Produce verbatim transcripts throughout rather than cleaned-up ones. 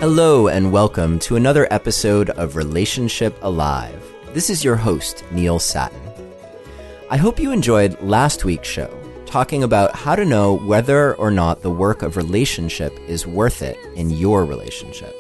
Hello and welcome to another episode of Relationship Alive. This is your host, Neil Satin. I hope you enjoyed last week's show, talking about how to know whether or not the work of relationship is worth it in your relationship.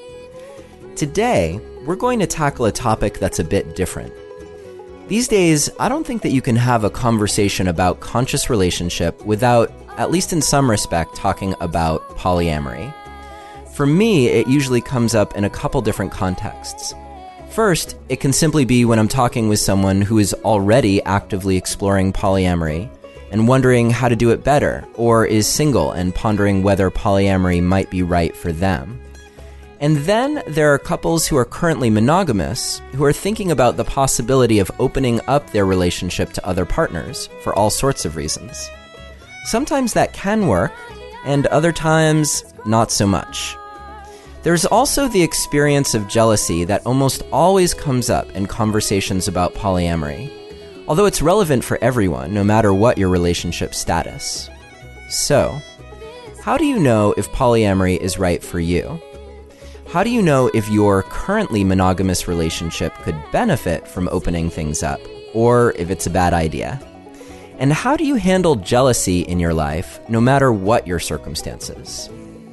Today, we're going to tackle a topic that's a bit different. These days, I don't think that you can have a conversation about conscious relationship without, at least in some respect, talking about polyamory. For me, it usually comes up in a couple different contexts. First, it can simply be when I'm talking with someone who is already actively exploring polyamory and wondering how to do it better, or is single and pondering whether polyamory might be right for them. And then there are couples who are currently monogamous who are thinking about the possibility of opening up their relationship to other partners for all sorts of reasons. Sometimes that can work, and other times, not so much. There's also the experience of jealousy that almost always comes up in conversations about polyamory, although it's relevant for everyone, no matter what your relationship status. So, how do you know if polyamory is right for you? How do you know if your currently monogamous relationship could benefit from opening things up, or if it's a bad idea? And how do you handle jealousy in your life, no matter what your circumstances?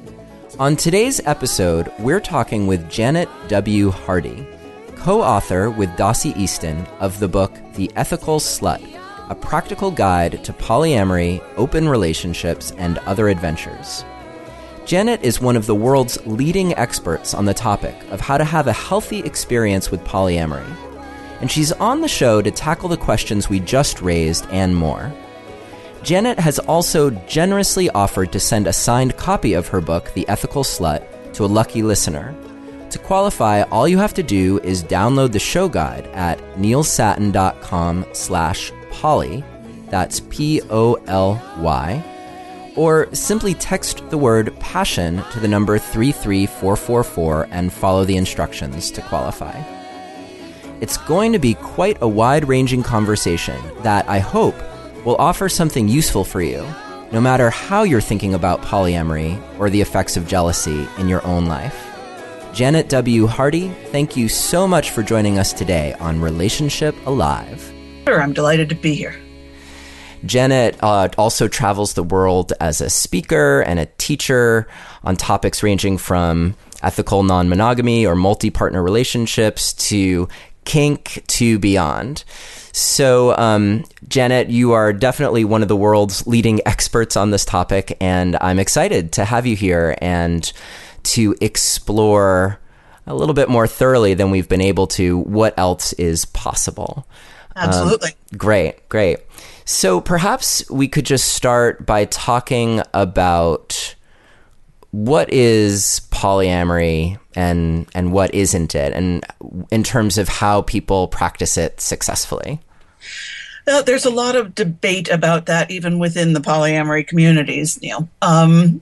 On today's episode, we're talking with Janet W. Hardy, co-author with Dossie Easton of the book The Ethical Slut, a practical guide to polyamory, open relationships, and other adventures. Janet is one of the world's leading experts on the topic of how to have a healthy experience with polyamory, and she's on the show to tackle the questions we just raised and more. Janet has also generously offered to send a signed copy of her book, The Ethical Slut, to a lucky listener. To qualify, all you have to do is download the show guide at neilsatin.com slash poly, that's P O L Y, or simply text the word passion to the number three three four four four and follow the instructions to qualify. It's going to be quite a wide-ranging conversation that I hope will offer something useful for you, no matter how you're thinking about polyamory or the effects of jealousy in your own life. Janet W. Hardy, thank you so much for joining us today on Relationship Alive. Sure, I'm delighted to be here. Janet uh, also travels the world as a speaker and a teacher on topics ranging from ethical non-monogamy or multi-partner relationships to kink to beyond. So, um, Janet, you are definitely one of the world's leading experts on this topic, and I'm excited to have you here and to explore a little bit more thoroughly than we've been able to what else is possible. Absolutely. Um, great, great. So perhaps we could just start by talking about what is polyamory and and what isn't it, and in terms of how people practice it successfully. Now, there's a lot of debate about that even within the polyamory communities, Neil. Um,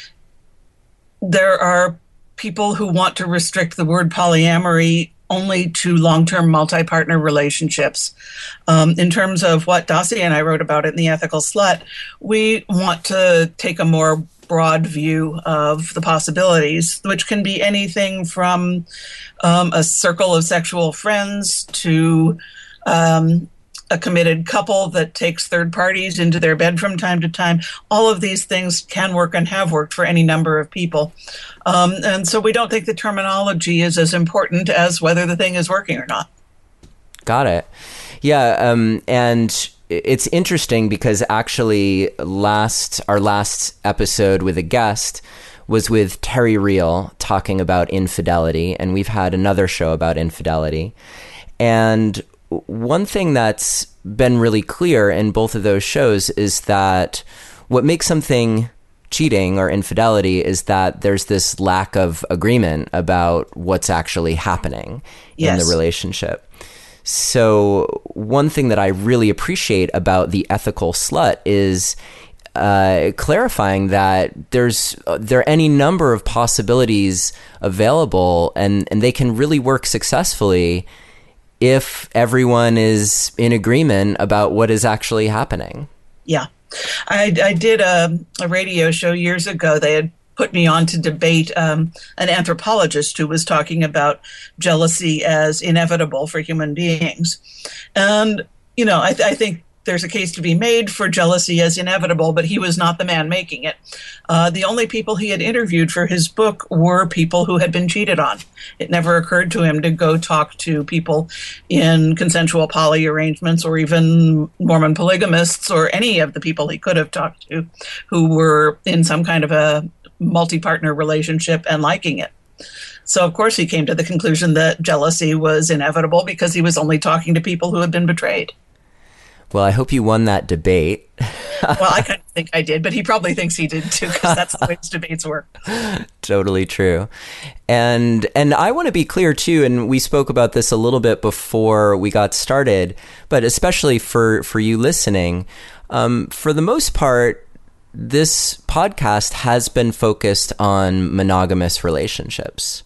there are people who want to restrict the word polyamory only to long-term multi-partner relationships. Um, in terms of what Dossie and I wrote about it in The Ethical Slut, we want to take a more broad view of the possibilities, which can be anything from um, a circle of sexual friends to um, a committed couple that takes third parties into their bed from time to time. All of these things can work and have worked for any number of people. Um, and so we don't think the terminology is as important as whether the thing is working or not. Got it. Yeah, um, and it's interesting because actually last our last episode with a guest was with Terry Real talking about infidelity, and we've had another show about infidelity. And one thing that's been really clear in both of those shows is that what makes something cheating or infidelity is that there's this lack of agreement about what's actually happening yes. in the relationship. So one thing that I really appreciate about The Ethical Slut is uh, clarifying that there's uh, there are any number of possibilities available, and, and they can really work successfully if everyone is in agreement about what is actually happening. Yeah. I, I did a, a radio show years ago. They had put me on to debate um, an anthropologist who was talking about jealousy as inevitable for human beings. And, you know, I, th- I think there's a case to be made for jealousy as inevitable, but he was not the man making it. Uh, the only people he had interviewed for his book were people who had been cheated on. It never occurred to him to go talk to people in consensual poly arrangements or even Mormon polygamists or any of the people he could have talked to who were in some kind of a multi-partner relationship and liking it. So, of course, he came to the conclusion that jealousy was inevitable because he was only talking to people who had been betrayed. Well, I hope you won that debate. Well, I kind of think I did, but he probably thinks he did too, because that's the way his debates work. Totally true. And and I want to be clear too, and we spoke about this a little bit before we got started, but especially for, for you listening, um, for the most part, this podcast has been focused on monogamous relationships.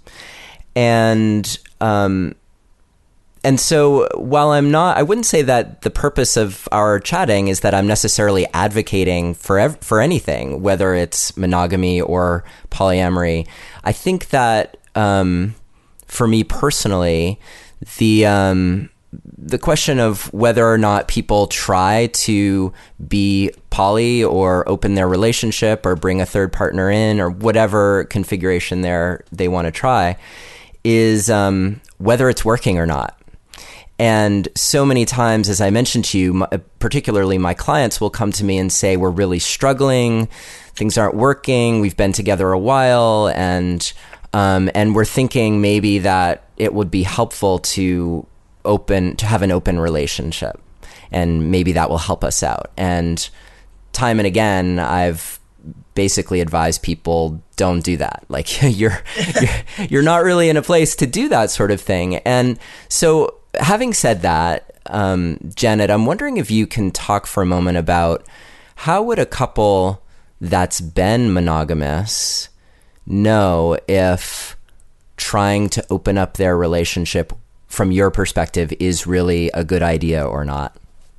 And um And so while I'm not, I wouldn't say that the purpose of our chatting is that I'm necessarily advocating for ev- for anything, whether it's monogamy or polyamory. I think that um, for me personally, the um, the question of whether or not people try to be poly or open their relationship or bring a third partner in or whatever configuration there they want to try is um, whether it's working or not. And so many times, as I mentioned to you, particularly my clients will come to me and say, we're really struggling, things aren't working, we've been together a while, and um, and we're thinking maybe that it would be helpful to open to have an open relationship, and maybe that will help us out. And time and again, I've basically advised people, don't do that. Like you're, you're you're not really in a place to do that sort of thing. And so having said that, um, Janet, I'm wondering if you can talk for a moment about how would a couple that's been monogamous know if trying to open up their relationship from your perspective is really a good idea or not?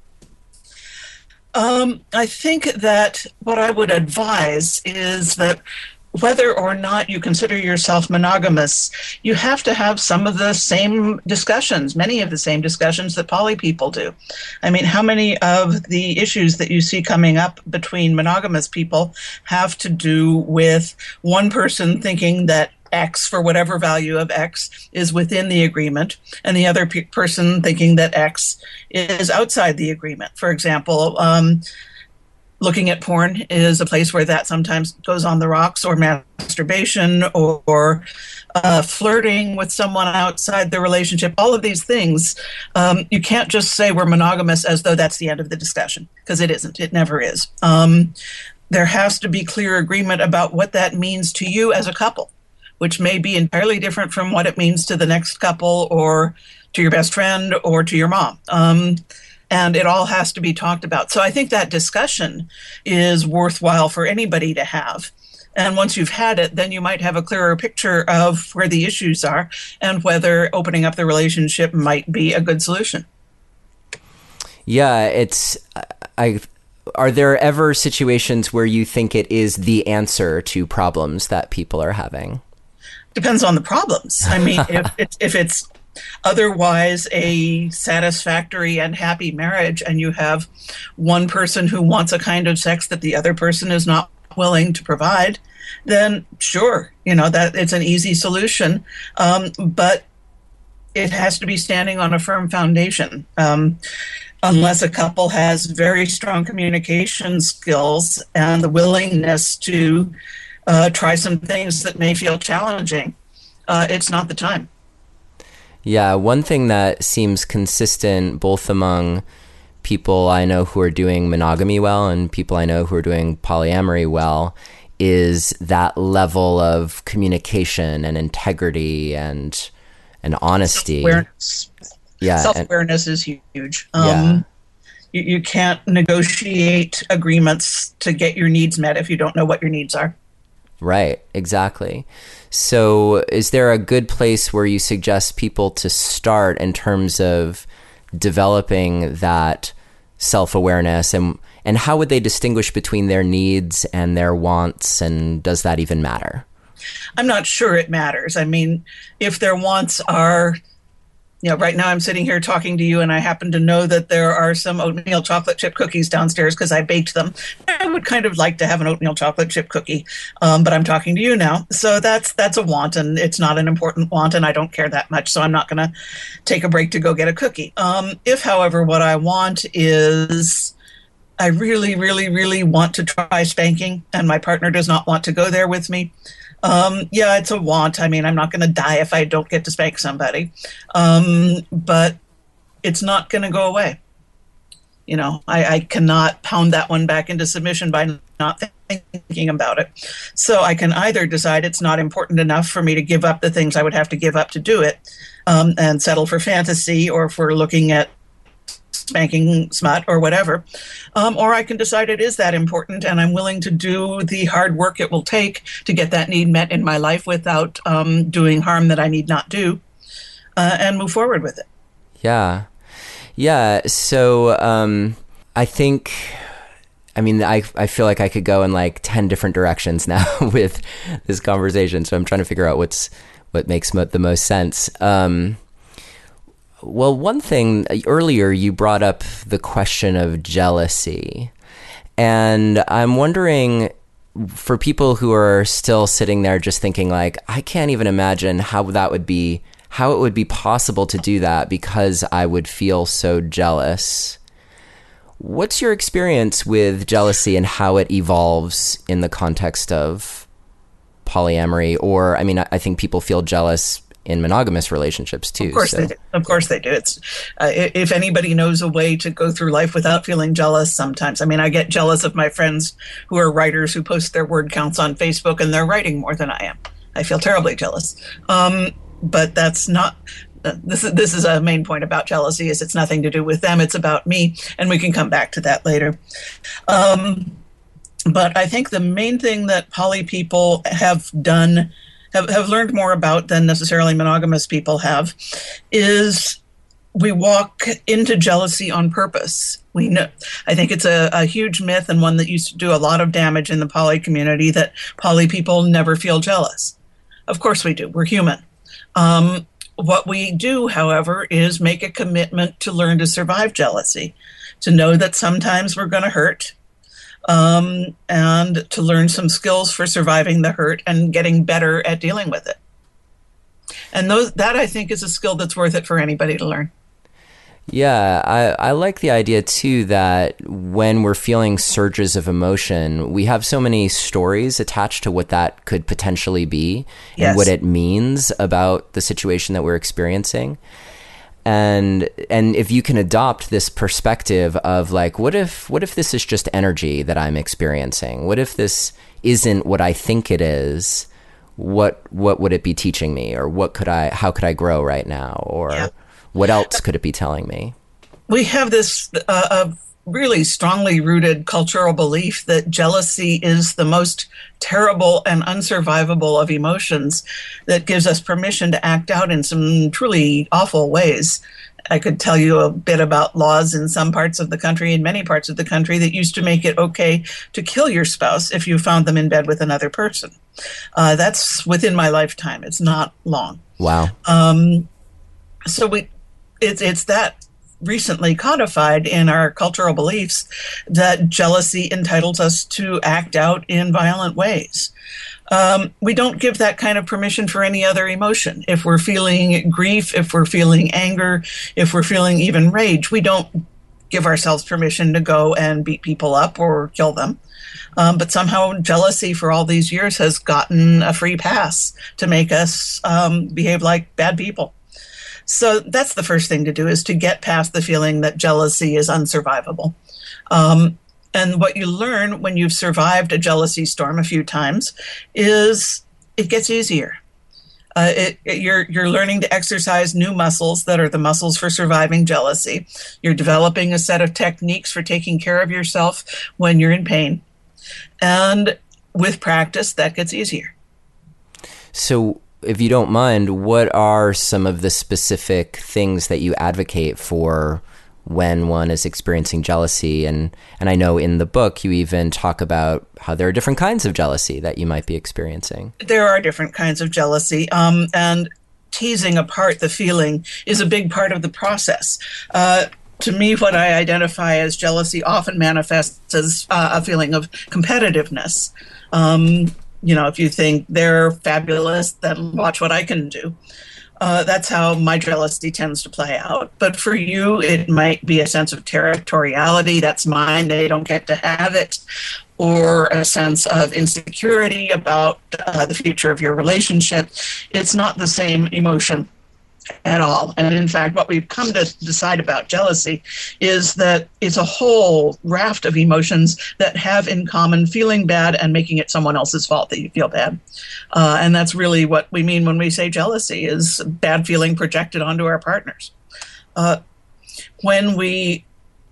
Um, I think that what I would advise is that whether or not you consider yourself monogamous, you have to have some of the same discussions, many of the same discussions that poly people do. I mean, how many of the issues that you see coming up between monogamous people have to do with one person thinking that X, for whatever value of X, is within the agreement, and the other pe- person thinking that X is outside the agreement? For example, um, looking at porn is a place where that sometimes goes on the rocks, or masturbation, or, or uh, flirting with someone outside the relationship. All of these things, um, you can't just say we're monogamous as though that's the end of the discussion, because it isn't. It never is. Um, there has to be clear agreement about what that means to you as a couple, which may be entirely different from what it means to the next couple, or to your best friend, or to your mom. Um, and it all has to be talked about. So I think that discussion is worthwhile for anybody to have. And once you've had it, then you might have a clearer picture of where the issues are and whether opening up the relationship might be a good solution. Yeah, it's, I, are there ever situations where you think it is the answer to problems that people are having? Depends on the problems. I mean, if it's, if it's otherwise a satisfactory and happy marriage, and you have one person who wants a kind of sex that the other person is not willing to provide, then sure, you know, that it's an easy solution. Um, but it has to be standing on a firm foundation. Um, unless a couple has very strong communication skills and the willingness to uh, try some things that may feel challenging, uh, it's not the time. Yeah, one thing that seems consistent both among people I know who are doing monogamy well and people I know who are doing polyamory well is that level of communication and integrity and and honesty. Self-awareness. Yeah, Self-awareness and, is huge. Um, yeah. you, you can't negotiate agreements to get your needs met if you don't know what your needs are. Right, exactly. So is there a good place where you suggest people to start in terms of developing that self-awareness? And and how would they distinguish between their needs and their wants, and does that even matter? I'm not sure it matters. I mean, if their wants are, you know, right now I'm sitting here talking to you and I happen to know that there are some oatmeal chocolate chip cookies downstairs because I baked them. I would kind of like to have an oatmeal chocolate chip cookie, um, but I'm talking to you now. So that's that's a want, and it's not an important want, and I don't care that much, so I'm not going to take a break to go get a cookie. Um, if, however, what I want is I really, really, really want to try spanking, and my partner does not want to go there with me, Um, yeah, it's a want. I mean, I'm not going to die if I don't get to spank somebody. Um, but it's not going to go away. You know, I, I cannot pound that one back into submission by not thinking about it. So I can either decide it's not important enough for me to give up the things I would have to give up to do it, um, and settle for fantasy, or if we're looking at spanking smut or whatever, um, or I can decide it is that important and I'm willing to do the hard work it will take to get that need met in my life without um, doing harm that I need not do, uh, and move forward with it. Yeah. Yeah. So um, I think, I mean, I, I feel like I could go in like ten different directions now with this conversation. So I'm trying to figure out what's, what makes mo- the most sense. Um, Well, one thing earlier, you brought up the question of jealousy. And I'm wondering, for people who are still sitting there just thinking like, I can't even imagine how that would be, how it would be possible to do that because I would feel so jealous. What's your experience with jealousy and how it evolves in the context of polyamory? Or, I mean, I think people feel jealous in monogamous relationships too. Of course so. they do. Of course they do. It's uh, if anybody knows a way to go through life without feeling jealous, sometimes. I mean, I get jealous of my friends who are writers who post their word counts on Facebook and they're writing more than I am. I feel terribly jealous. Um, but that's not. Uh, this is this is a main point about jealousy. Is it's nothing to do with them. It's about me, and we can come back to that later. Um, but I think the main thing that poly people have done. Have, have learned more about than necessarily monogamous people have, is we walk into jealousy on purpose. We know, I think it's a, a huge myth and one that used to do a lot of damage in the poly community that poly people never feel jealous. Of course we do. We're human. Um, what we do, however, is make a commitment to learn to survive jealousy, to know that sometimes we're going to hurt, Um, and to learn some skills for surviving the hurt and getting better at dealing with it. And those, that I think is a skill that's worth it for anybody to learn. Yeah, I, I like the idea too that when we're feeling surges of emotion, we have so many stories attached to what that could potentially be and Yes. what it means about the situation that we're experiencing. And and if you can adopt this perspective of like, what if what if this is just energy that I'm experiencing? What if this isn't what I think it is? What what would it be teaching me? Or what could I how could I grow right now? Or Yeah. what else could it be telling me? We have this uh, uh, really strongly rooted cultural belief that jealousy is the most terrible and unsurvivable of emotions that gives us permission to act out in some truly awful ways. I could tell you a bit about laws in some parts of the country, in many parts of the country, that used to make it okay to kill your spouse if you found them in bed with another person. Uh, that's within my lifetime. It's not long. Wow. Um, so we, it's it's that recently codified in our cultural beliefs that jealousy entitles us to act out in violent ways. Um, we don't give that kind of permission for any other emotion. If we're feeling grief, if we're feeling anger, if we're feeling even rage, we don't give ourselves permission to go and beat people up or kill them. Um, but somehow jealousy for all these years has gotten a free pass to make us um, behave like bad people. So that's the first thing to do, is to get past the feeling that jealousy is unsurvivable. Um, and what you learn when you've survived a jealousy storm a few times is it gets easier. Uh, it, it, you're you're learning to exercise new muscles that are the muscles for surviving jealousy. You're developing a set of techniques for taking care of yourself when you're in pain. And with practice, that gets easier. So if you don't mind, what are some of the specific things that you advocate for when one is experiencing jealousy. And, and I know in the book you even talk about how there are different kinds of jealousy that you might be experiencing. There are different kinds of jealousy, um, and teasing apart the feeling is a big part of the process. Uh, to me, what I identify as jealousy often manifests as uh, a feeling of competitiveness. Um, you know, if you think they're fabulous, then watch what I can do. Uh, that's how my jealousy tends to play out. But for you, it might be a sense of territoriality. That's mine. They don't get to have it. Or a sense of insecurity about uh, the future of your relationship. It's not the same emotion at all. And in fact, what we've come to decide about jealousy is that it's a whole raft of emotions that have in common feeling bad and making it someone else's fault that you feel bad. Uh, and that's really what we mean when we say jealousy, is bad feeling projected onto our partners. Uh, when we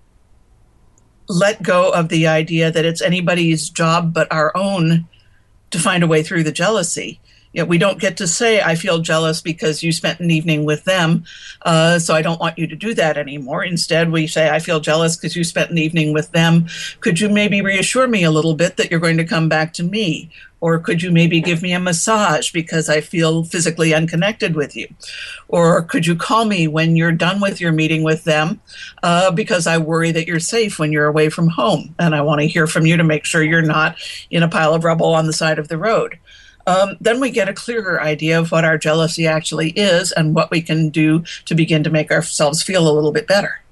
let go of the idea that it's anybody's job but our own to find a way through the jealousy, you know, we don't get to say, I feel jealous because you spent an evening with them, uh, so I don't want you to do that anymore. Instead, we say, I feel jealous because you spent an evening with them. Could you maybe reassure me a little bit that you're going to come back to me? Or could you maybe give me a massage because I feel physically unconnected with you? Or could you call me when you're done with your meeting with them uh, because I worry that you're safe when you're away from home, and I want to hear from you to make sure you're not in a pile of rubble on the side of the road. Um, then we get a clearer idea of what our jealousy actually is and what we can do to begin to make ourselves feel a little bit better.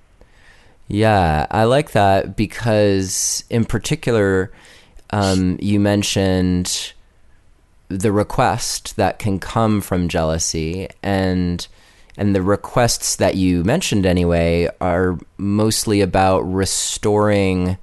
Yeah, I like that because in particular, um, you mentioned the request that can come from jealousy, and and the requests that you mentioned anyway are mostly about restoring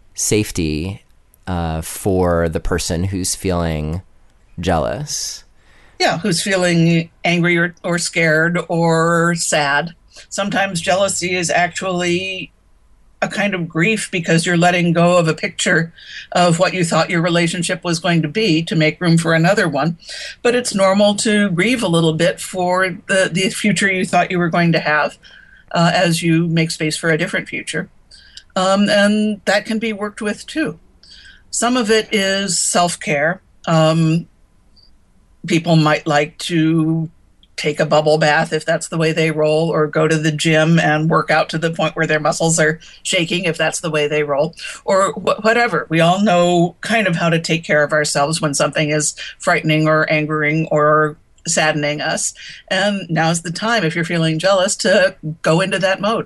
safety uh, for the person who's feeling jealous. Yeah, who's feeling angry or, or scared or sad. Sometimes jealousy is actually a kind of grief because you're letting go of a picture of what you thought your relationship was going to be to make room for another one. But it's normal to grieve a little bit for the, the future you thought you were going to have uh, as you make space for a different future. Um, and that can be worked with too. Some of it is self-care. Um, People might like to take a bubble bath if that's the way they roll, or go to the gym and work out to the point where their muscles are shaking if that's the way they roll, or wh- whatever. We all know kind of how to take care of ourselves when something is frightening or angering or saddening us. And now's the time, if you're feeling jealous, to go into that mode.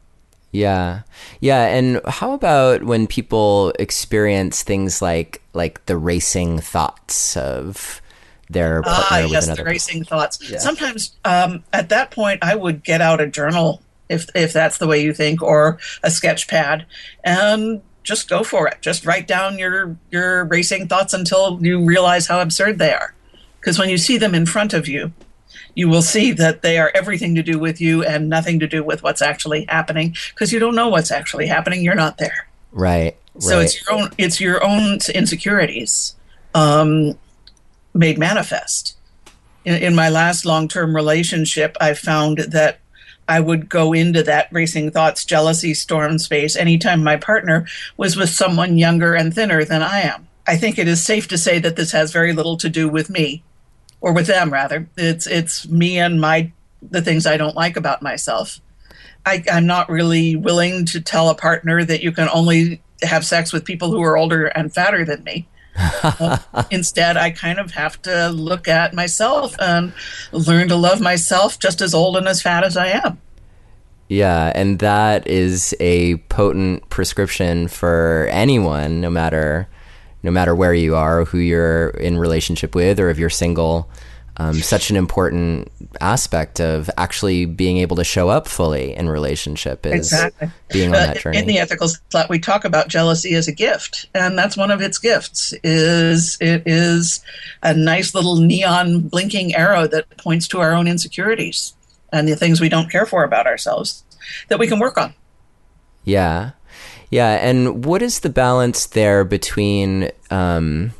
Yeah. Yeah. And how about when people experience things like like the racing thoughts of their partner ah, with yes, another the racing person? thoughts. Yeah. Sometimes um, at that point, I would get out a journal if if that's the way you think, or a sketch pad, and just go for it. Just write down your your racing thoughts until you realize how absurd they are. Because when you see them in front of you, you will see that they are everything to do with you and nothing to do with what's actually happening. Because you don't know what's actually happening. You're not there. Right. So right. it's your own it's your own insecurities Um, made manifest. In, in my last long-term relationship, I found that I would go into that racing thoughts, jealousy storm space anytime my partner was with someone younger and thinner than I am. I think it is safe to say that this has very little to do with me, or with them rather. It's it's me and my the things I don't like about myself. I, I'm not really willing to tell a partner that you can only have sex with people who are older and fatter than me. uh, instead, I kind of have to look at myself and learn to love myself just as old and as fat as I am. Yeah, and that is a potent prescription for anyone, no matter no matter where you are, who you're in relationship with, or if you're single. Um, such an important aspect of actually being able to show up fully in relationship is exactly. being on uh, that journey. In the ethical slot, we talk about jealousy as a gift, and that's one of its gifts. Is it is a nice little neon blinking arrow that points to our own insecurities and the things we don't care for about ourselves that we can work on. Yeah, yeah. And what is the balance there between um,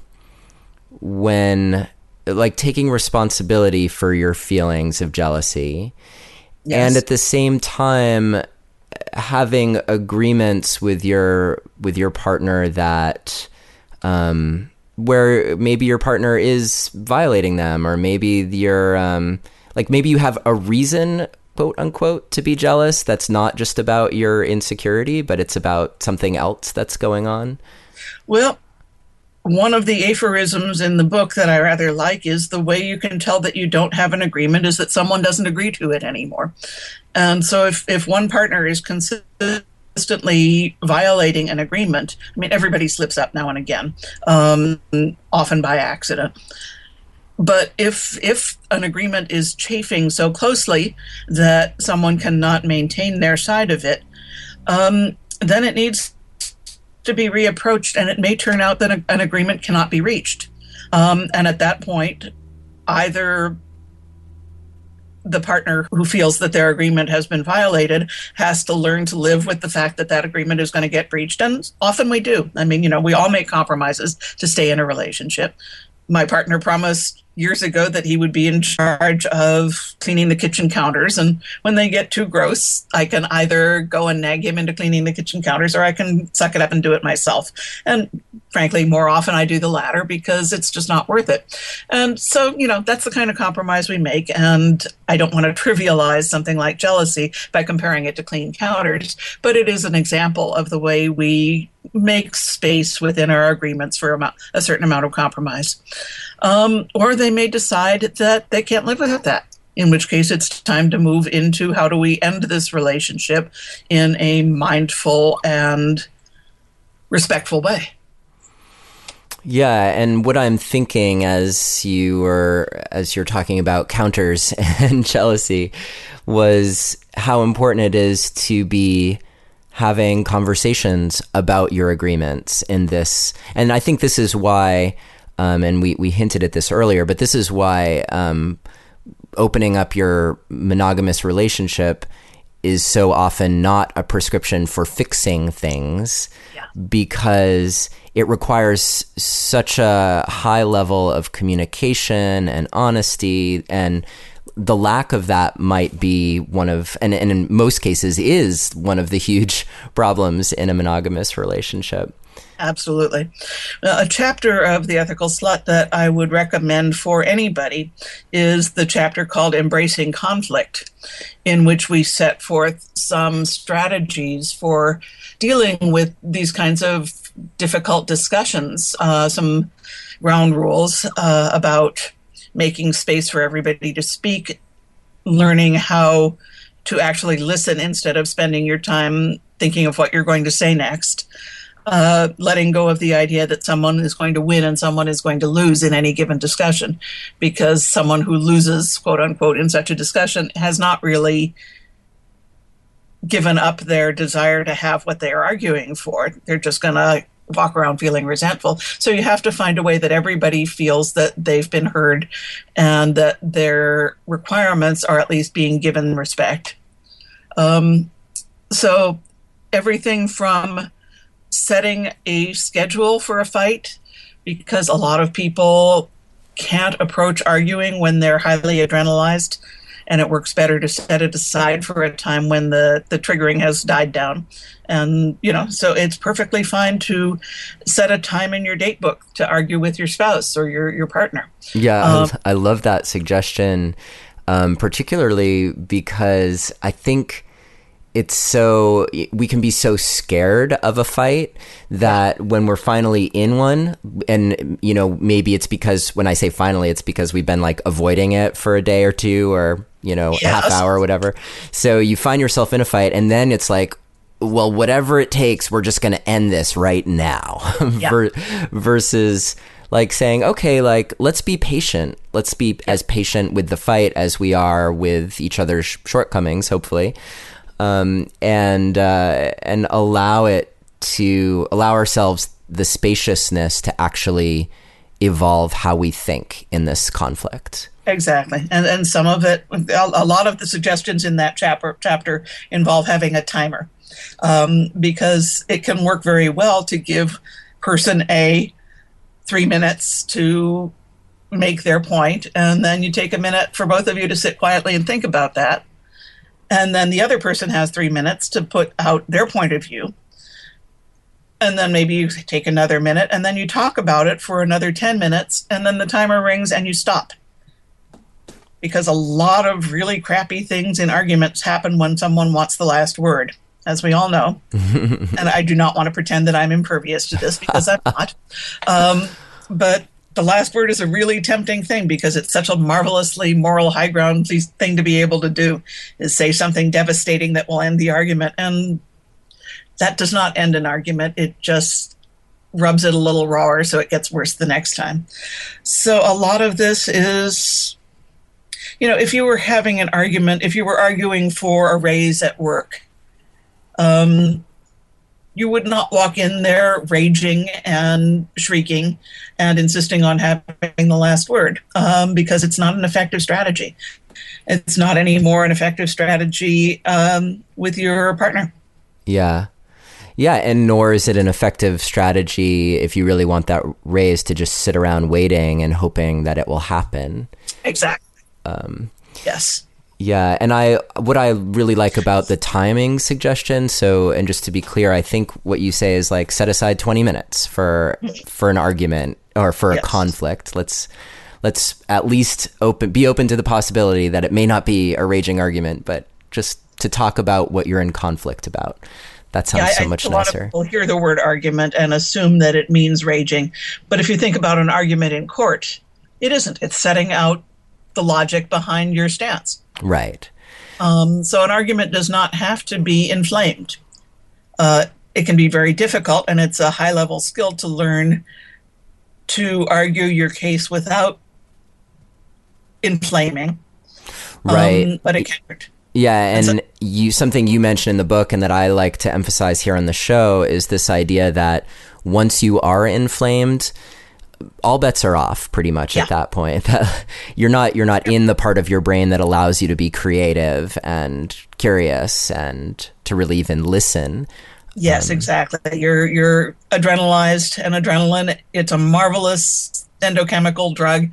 when like taking responsibility for your feelings of jealousy, yes, and at the same time having agreements with your with your partner that um, where maybe your partner is violating them, or maybe you're um, like maybe you have a reason, quote unquote, to be jealous that's not just about your insecurity, but it's about something else that's going on? Well, one of the aphorisms in the book that I rather like is the way you can tell that you don't have an agreement is that someone doesn't agree to it anymore. And so if, if one partner is consistently violating an agreement, I mean, everybody slips up now and again, um, often by accident. But if if an agreement is chafing so closely that someone cannot maintain their side of it, um, then it needs to be reapproached, and it may turn out that a, an agreement cannot be reached. Um, and at that point, either the partner who feels that their agreement has been violated has to learn to live with the fact that that agreement is going to get breached. And often we do. I mean, you know, we all make compromises to stay in a relationship. My partner promised years ago that he would be in charge of cleaning the kitchen counters. And when they get too gross, I can either go and nag him into cleaning the kitchen counters, or I can suck it up and do it myself. And frankly, more often I do the latter because it's just not worth it. And so, you know, that's the kind of compromise we make. And I don't want to trivialize something like jealousy by comparing it to clean counters, but it is an example of the way we make space within our agreements for a, a certain amount of compromise. Um, or they may decide that they can't live without that, in which case it's time to move into how do we end this relationship in a mindful and respectful way. Yeah, and what I'm thinking as you were as you're talking about counters and jealousy was how important it is to be having conversations about your agreements in this. And I think this is why, um, and we, we hinted at this earlier, but this is why um, opening up your monogamous relationship is so often not a prescription for fixing things, yeah. because it requires such a high level of communication and honesty, and the lack of that might be one of, and, and in most cases is one of the huge problems in a monogamous relationship. Absolutely. Well, a chapter of The Ethical Slut that I would recommend for anybody is the chapter called Embracing Conflict, in which we set forth some strategies for dealing with these kinds of difficult discussions, uh, some ground rules uh, about making space for everybody to speak, learning how to actually listen instead of spending your time thinking of what you're going to say next, uh, letting go of the idea that someone is going to win and someone is going to lose in any given discussion, because someone who loses, quote unquote, in such a discussion has not really given up their desire to have what they are arguing for. They're just going to walk around feeling resentful. So you have to find a way that everybody feels that they've been heard and that their requirements are at least being given respect. Um, so everything from setting a schedule for a fight, because a lot of people can't approach arguing when they're highly adrenalized, and it works better to set it aside for a time when the, the triggering has died down. And, you know, so it's perfectly fine to set a time in your date book to argue with your spouse or your, your partner. Yeah, Um, I, I love that suggestion, um, particularly because I think it's so, we can be so scared of a fight that when we're finally in one, and, you know, maybe it's because when I say finally, it's because we've been like avoiding it for a day or two or, you know, Yes. half hour or whatever. So you find yourself in a fight, and then it's like, well, whatever it takes, we're just going to end this right now. Yeah. Ver- versus like saying, okay, like, let's be patient. Let's be as patient with the fight as we are with each other's shortcomings, hopefully. Um, and, uh, and allow it to allow ourselves the spaciousness to actually evolve how we think in this conflict. Exactly. And and some of it, a lot of the suggestions in that chapter chapter involve having a timer, um, because it can work very well to give person A three minutes to make their point, and then you take a minute for both of you to sit quietly and think about that. And then the other person has three minutes to put out their point of view. And then maybe you take another minute and then you talk about it for another ten minutes. And then the timer rings and you stop. Because a lot of really crappy things in arguments happen when someone wants the last word, as we all know. And I do not want to pretend that I'm impervious to this because I'm not. Um, but the last word is a really tempting thing because it's such a marvelously moral high ground thing to be able to do, is say something devastating that will end the argument. And that does not end an argument. It just rubs it a little rawer so it gets worse the next time. So a lot of this is, you know, if you were having an argument, if you were arguing for a raise at work, um, you would not walk in there raging and shrieking and insisting on having the last word, um, because it's not an effective strategy. It's not any more an effective strategy um, with your partner. Yeah. Yeah, and nor is it an effective strategy if you really want that raise to just sit around waiting and hoping that it will happen. Exactly. Um, yes. Yeah, and I what I really like about the timing suggestion, so, and just to be clear, I think what you say is like set aside twenty minutes for for an argument or for yes. a conflict. Let's let's at least open be open to the possibility that it may not be a raging argument, but just to talk about what you're in conflict about. That sounds yeah, so I, much a nicer. lot of people hear the word argument and assume that it means raging. But if you think about an argument in court, it isn't. It's setting out the logic behind your stance. Right. Um, so an argument does not have to be inflamed. Uh, it can be very difficult, and it's a high-level skill to learn to argue your case without inflaming. Right. Um, but it can work. Yeah, and so, you something you mentioned in the book and that I like to emphasize here on the show is this idea that once you are inflamed, all bets are off pretty much yeah. at that point. you're not you're not in the part of your brain that allows you to be creative and curious and to really even listen. Yes, um, exactly. You're you're adrenalized, and adrenaline, it's a marvelous endochemical drug.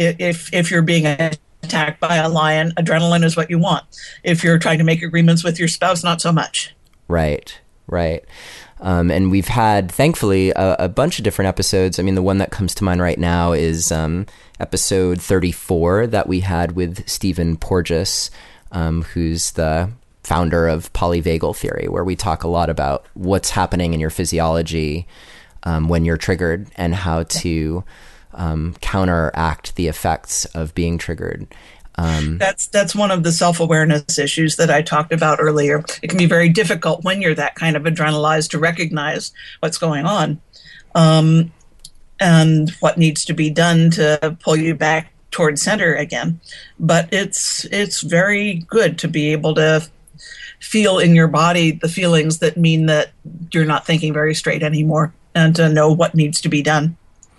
If if you're being attacked by a lion, adrenaline is what you want. If you're trying to make agreements with your spouse, not so much. Right, right. Um, and we've had, thankfully, a, a bunch of different episodes. I mean, the one that comes to mind right now is um, episode thirty-four that we had with Stephen Porges, um, who's the founder of polyvagal theory, where we talk a lot about what's happening in your physiology um, when you're triggered and how to um, counteract the effects of being triggered. Um, that's that's one of the self-awareness issues that I talked about earlier. It can be very difficult when you're that kind of adrenalized to recognize what's going on um, and what needs to be done to pull you back toward center again. But it's it's very good to be able to feel in your body the feelings that mean that you're not thinking very straight anymore, and to know what needs to be done.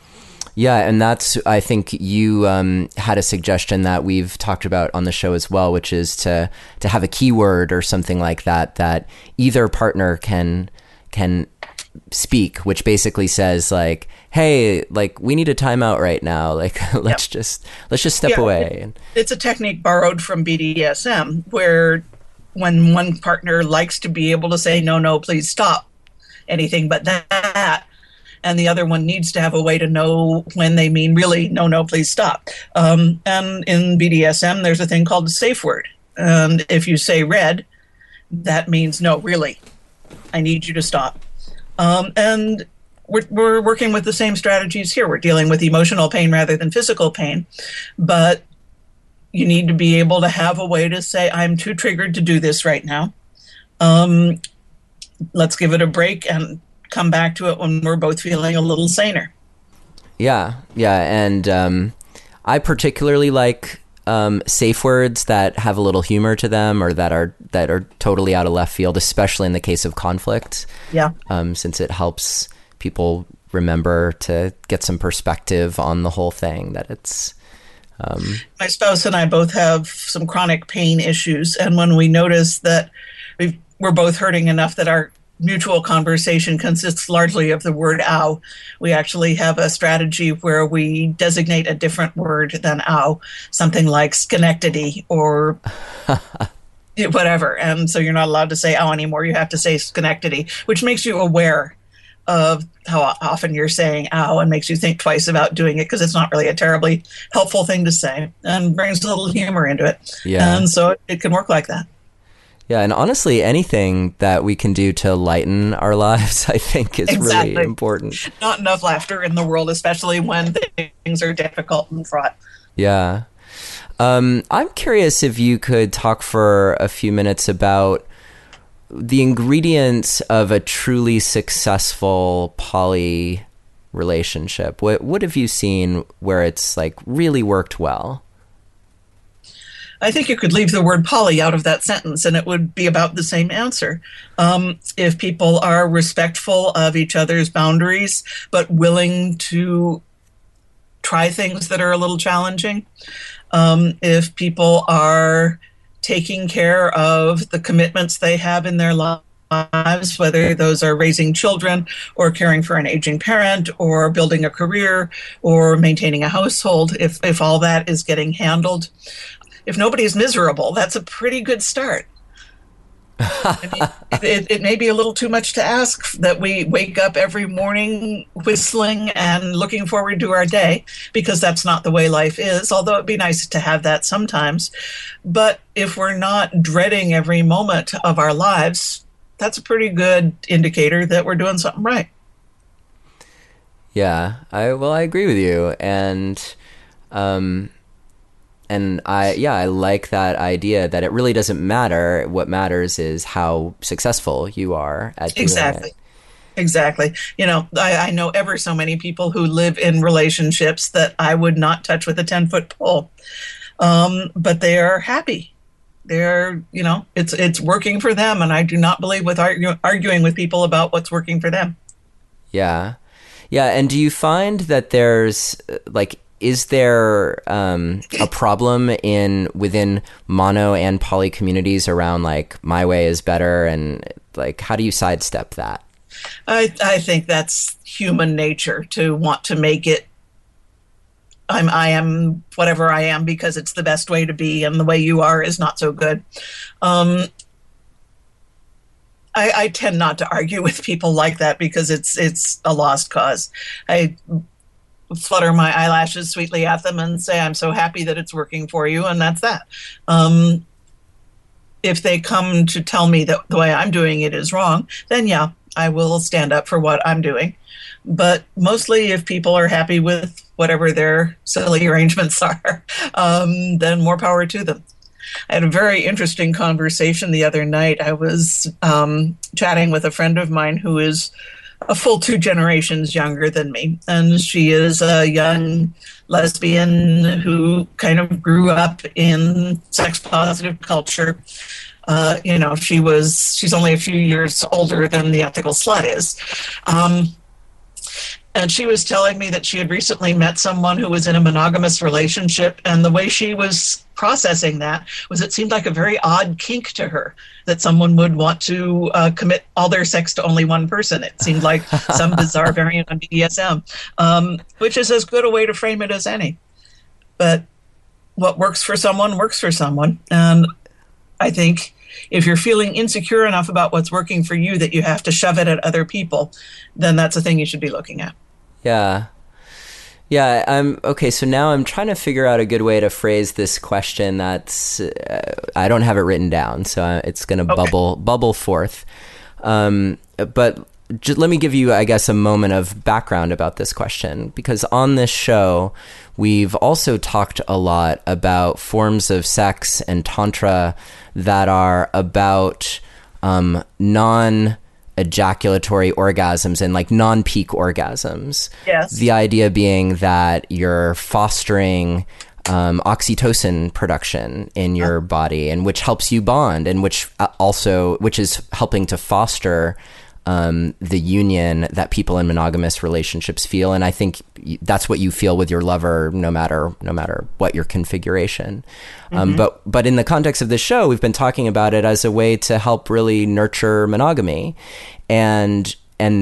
Yeah, and that's, I think you um, had a suggestion that we've talked about on the show as well, which is to to have a keyword or something like that that either partner can can speak, which basically says like, "Hey, like we need a timeout right now. Like let's yep. just let's just step yeah, away." It, it's a technique borrowed from B D S M, where when one partner likes to be able to say, "No, no, please stop," anything but that. And the other one needs to have a way to know when they mean really, no, no, please stop. Um, and in B D S M, there's a thing called a safe word. And if you say red, that means no, really, I need you to stop. Um, and we're, we're working with the same strategies here. We're dealing with emotional pain rather than physical pain. But you need to be able to have a way to say, I'm too triggered to do this right now. Um, let's give it a break and come back to it when we're both feeling a little saner. Yeah, yeah, and um, I particularly like um, safe words that have a little humor to them, or that are that are totally out of left field, especially in the case of conflict. Yeah, um, since it helps people remember to get some perspective on the whole thing. That it's um, my spouse and I both have some chronic pain issues, and when we notice that we've, we're both hurting enough that our mutual conversation consists largely of the word ow, we actually have a strategy where we designate a different word than ow, something like Schenectady or whatever. And so you're not allowed to say "ow" anymore. You have to say Schenectady, which makes you aware of how often you're saying "ow" and makes you think twice about doing it, because it's not really a terribly helpful thing to say, and brings a little humor into it. Yeah. And so it can work like that. Yeah, and honestly, anything that we can do to lighten our lives, I think, is Exactly. really important. Not enough laughter in the world, especially when things are difficult and fraught. Yeah. Um, I'm curious if you could talk for a few minutes about the ingredients of a truly successful poly relationship. What what have you seen where it's like really worked well? I think you could leave the word poly out of that sentence and it would be about the same answer. Um, if people are respectful of each other's boundaries, but willing to try things that are a little challenging, um, if people are taking care of the commitments they have in their lives, whether those are raising children or caring for an aging parent or building a career or maintaining a household, if, if all that is getting handled, if nobody's miserable, that's a pretty good start. I mean, it, it may be a little too much to ask that we wake up every morning whistling and looking forward to our day, because that's not the way life is, although it'd be nice to have that sometimes. But if we're not dreading every moment of our lives, that's a pretty good indicator that we're doing something right. Yeah, I well, I agree with you. And um And I, yeah, I like that idea that it really doesn't matter. What matters is how successful you are at doing Exactly. it. Exactly. You know, I, I know ever so many people who live in relationships that I would not touch with a ten-foot pole, um, but they are happy. They're, you know, it's it's working for them, and I do not believe with argue, arguing with people about what's working for them. Yeah, yeah. And do you find that there's like, is there um, a problem in within mono and poly communities around like my way is better, and like how do you sidestep that? I I think that's human nature to want to make it. I'm I am whatever I am because it's the best way to be, and the way you are is not so good. Um, I, I tend not to argue with people like that because it's it's a lost cause. I flutter my eyelashes sweetly at them and say, I'm so happy that it's working for you, and that's that. Um, if they come to tell me that the way I'm doing it is wrong, then yeah, I will stand up for what I'm doing. But mostly if people are happy with whatever their silly arrangements are, um, then more power to them. I had a very interesting conversation the other night. I was um, chatting with a friend of mine who is a full two generations younger than me. And she is a young lesbian who kind of grew up in sex positive culture. Uh, you know, she was, she's only a few years older than the ethical slut is. Um, and she was telling me that she had recently met someone who was in a monogamous relationship. And the way she was processing that was it seemed like a very odd kink to her that someone would want to uh, commit all their sex to only one person. It seemed like some bizarre variant on B D S M, um, which is as good a way to frame it as any. But what works for someone works for someone. And I think if you're feeling insecure enough about what's working for you that you have to shove it at other people, then that's a thing you should be looking at. Yeah. Yeah, I'm okay. So now I'm trying to figure out a good way to phrase this question. That's uh, I don't have it written down, so it's going to okay. bubble bubble forth. Um, but just let me give you, I guess, a moment of background about this question, because on this show, we've also talked a lot about forms of sex and tantra that are about um, non. ejaculatory orgasms and like non-peak orgasms. Yes. The idea being that you're fostering um, oxytocin production in your body, and which helps you bond, and which also, which is helping to foster um, the union that people in monogamous relationships feel. And I think that's what you feel with your lover, no matter, no matter what your configuration. Mm-hmm. Um, but, but in the context of this show, we've been talking about it as a way to help really nurture monogamy. And, and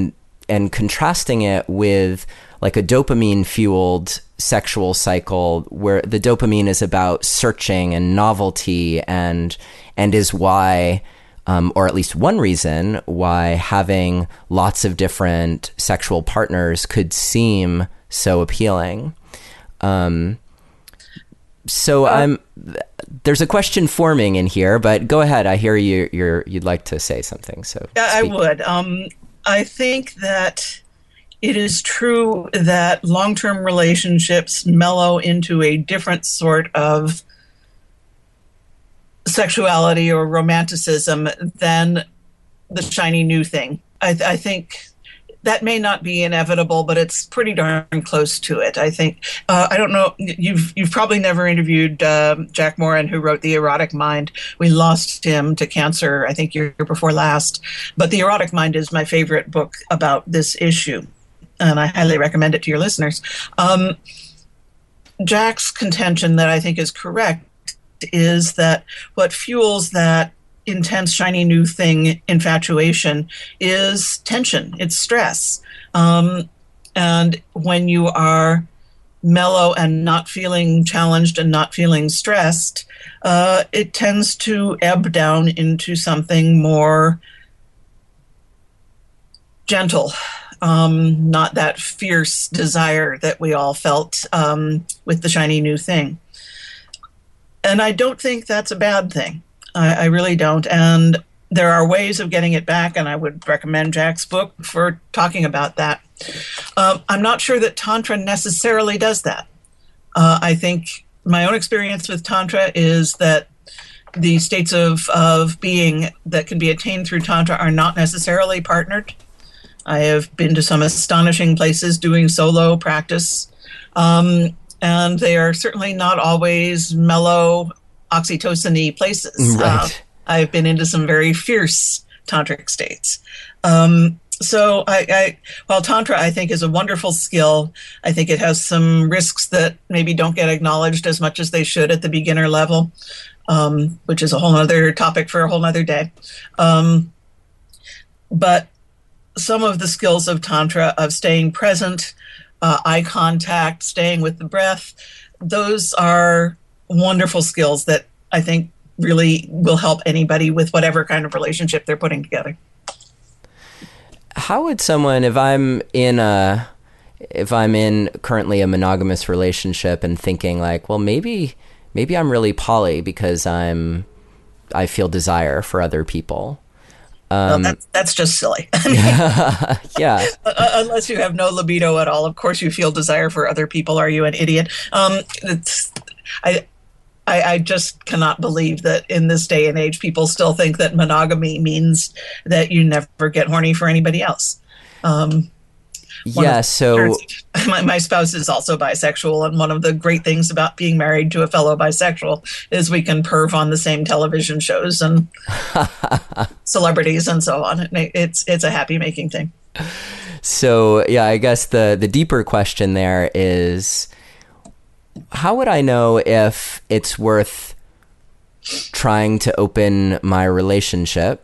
and contrasting it with like a dopamine fueled sexual cycle where the dopamine is about searching and novelty and and is why um, or at least one reason why having lots of different sexual partners could seem so appealing. Um, so uh, I'm there's a question forming in here, but go ahead. I hear you you're you'd like to say something. So yeah, I would. Um, I think that it is true that long-term relationships mellow into a different sort of sexuality or romanticism than the shiny new thing. I, I think that may not be inevitable, but it's pretty darn close to it. I think. Uh, I don't know. You've you've probably never interviewed uh, Jack Moran, who wrote The Erotic Mind. We lost him to cancer, I think, year before last. But The Erotic Mind is my favorite book about this issue, and I highly recommend it to your listeners. Um, Jack's contention that I think is correct is that what fuels that intense, shiny new thing infatuation is tension. It's stress. Um, and when you are mellow and not feeling challenged and not feeling stressed, uh, it tends to ebb down into something more gentle. Um, not that fierce desire that we all felt um, with the shiny new thing. And I don't think that's a bad thing. I, I really don't. And there are ways of getting it back, and I would recommend Jack's book for talking about that. Um, I'm not sure that Tantra necessarily does that. Uh, I think my own experience with Tantra is that the states of, of being that can be attained through Tantra are not necessarily partnered. I have been to some astonishing places doing solo practice, um, and they are certainly not always mellow, oxytocin-y places. Right. Uh, I've been into some very fierce tantric states. Um, so I, I, while Tantra, I think, is a wonderful skill, I think it has some risks that maybe don't get acknowledged as much as they should at the beginner level, um, which is a whole other topic for a whole other day. Um, but some of the skills of Tantra, of staying present, uh, eye contact, staying with the breath, those are wonderful skills that I think really will help anybody with whatever kind of relationship they're putting together. How would someone, if I'm in a, if I'm in currently a monogamous relationship and thinking like, well, maybe, maybe I'm really poly because I'm, I feel desire for other people. Um, well, that's, that's just silly. Yeah. uh, unless you have no libido at all, of course you feel desire for other people. Are you an idiot? Um, it's, I, I, I just cannot believe that in this day and age, people still think that monogamy means that you never get horny for anybody else. Um, yeah, so... My, my spouse is also bisexual, and one of the great things about being married to a fellow bisexual is we can perv on the same television shows and celebrities and so on. It's, it's a happy-making thing. So, yeah, I guess the, the deeper question there is... how would I know if it's worth trying to open my relationship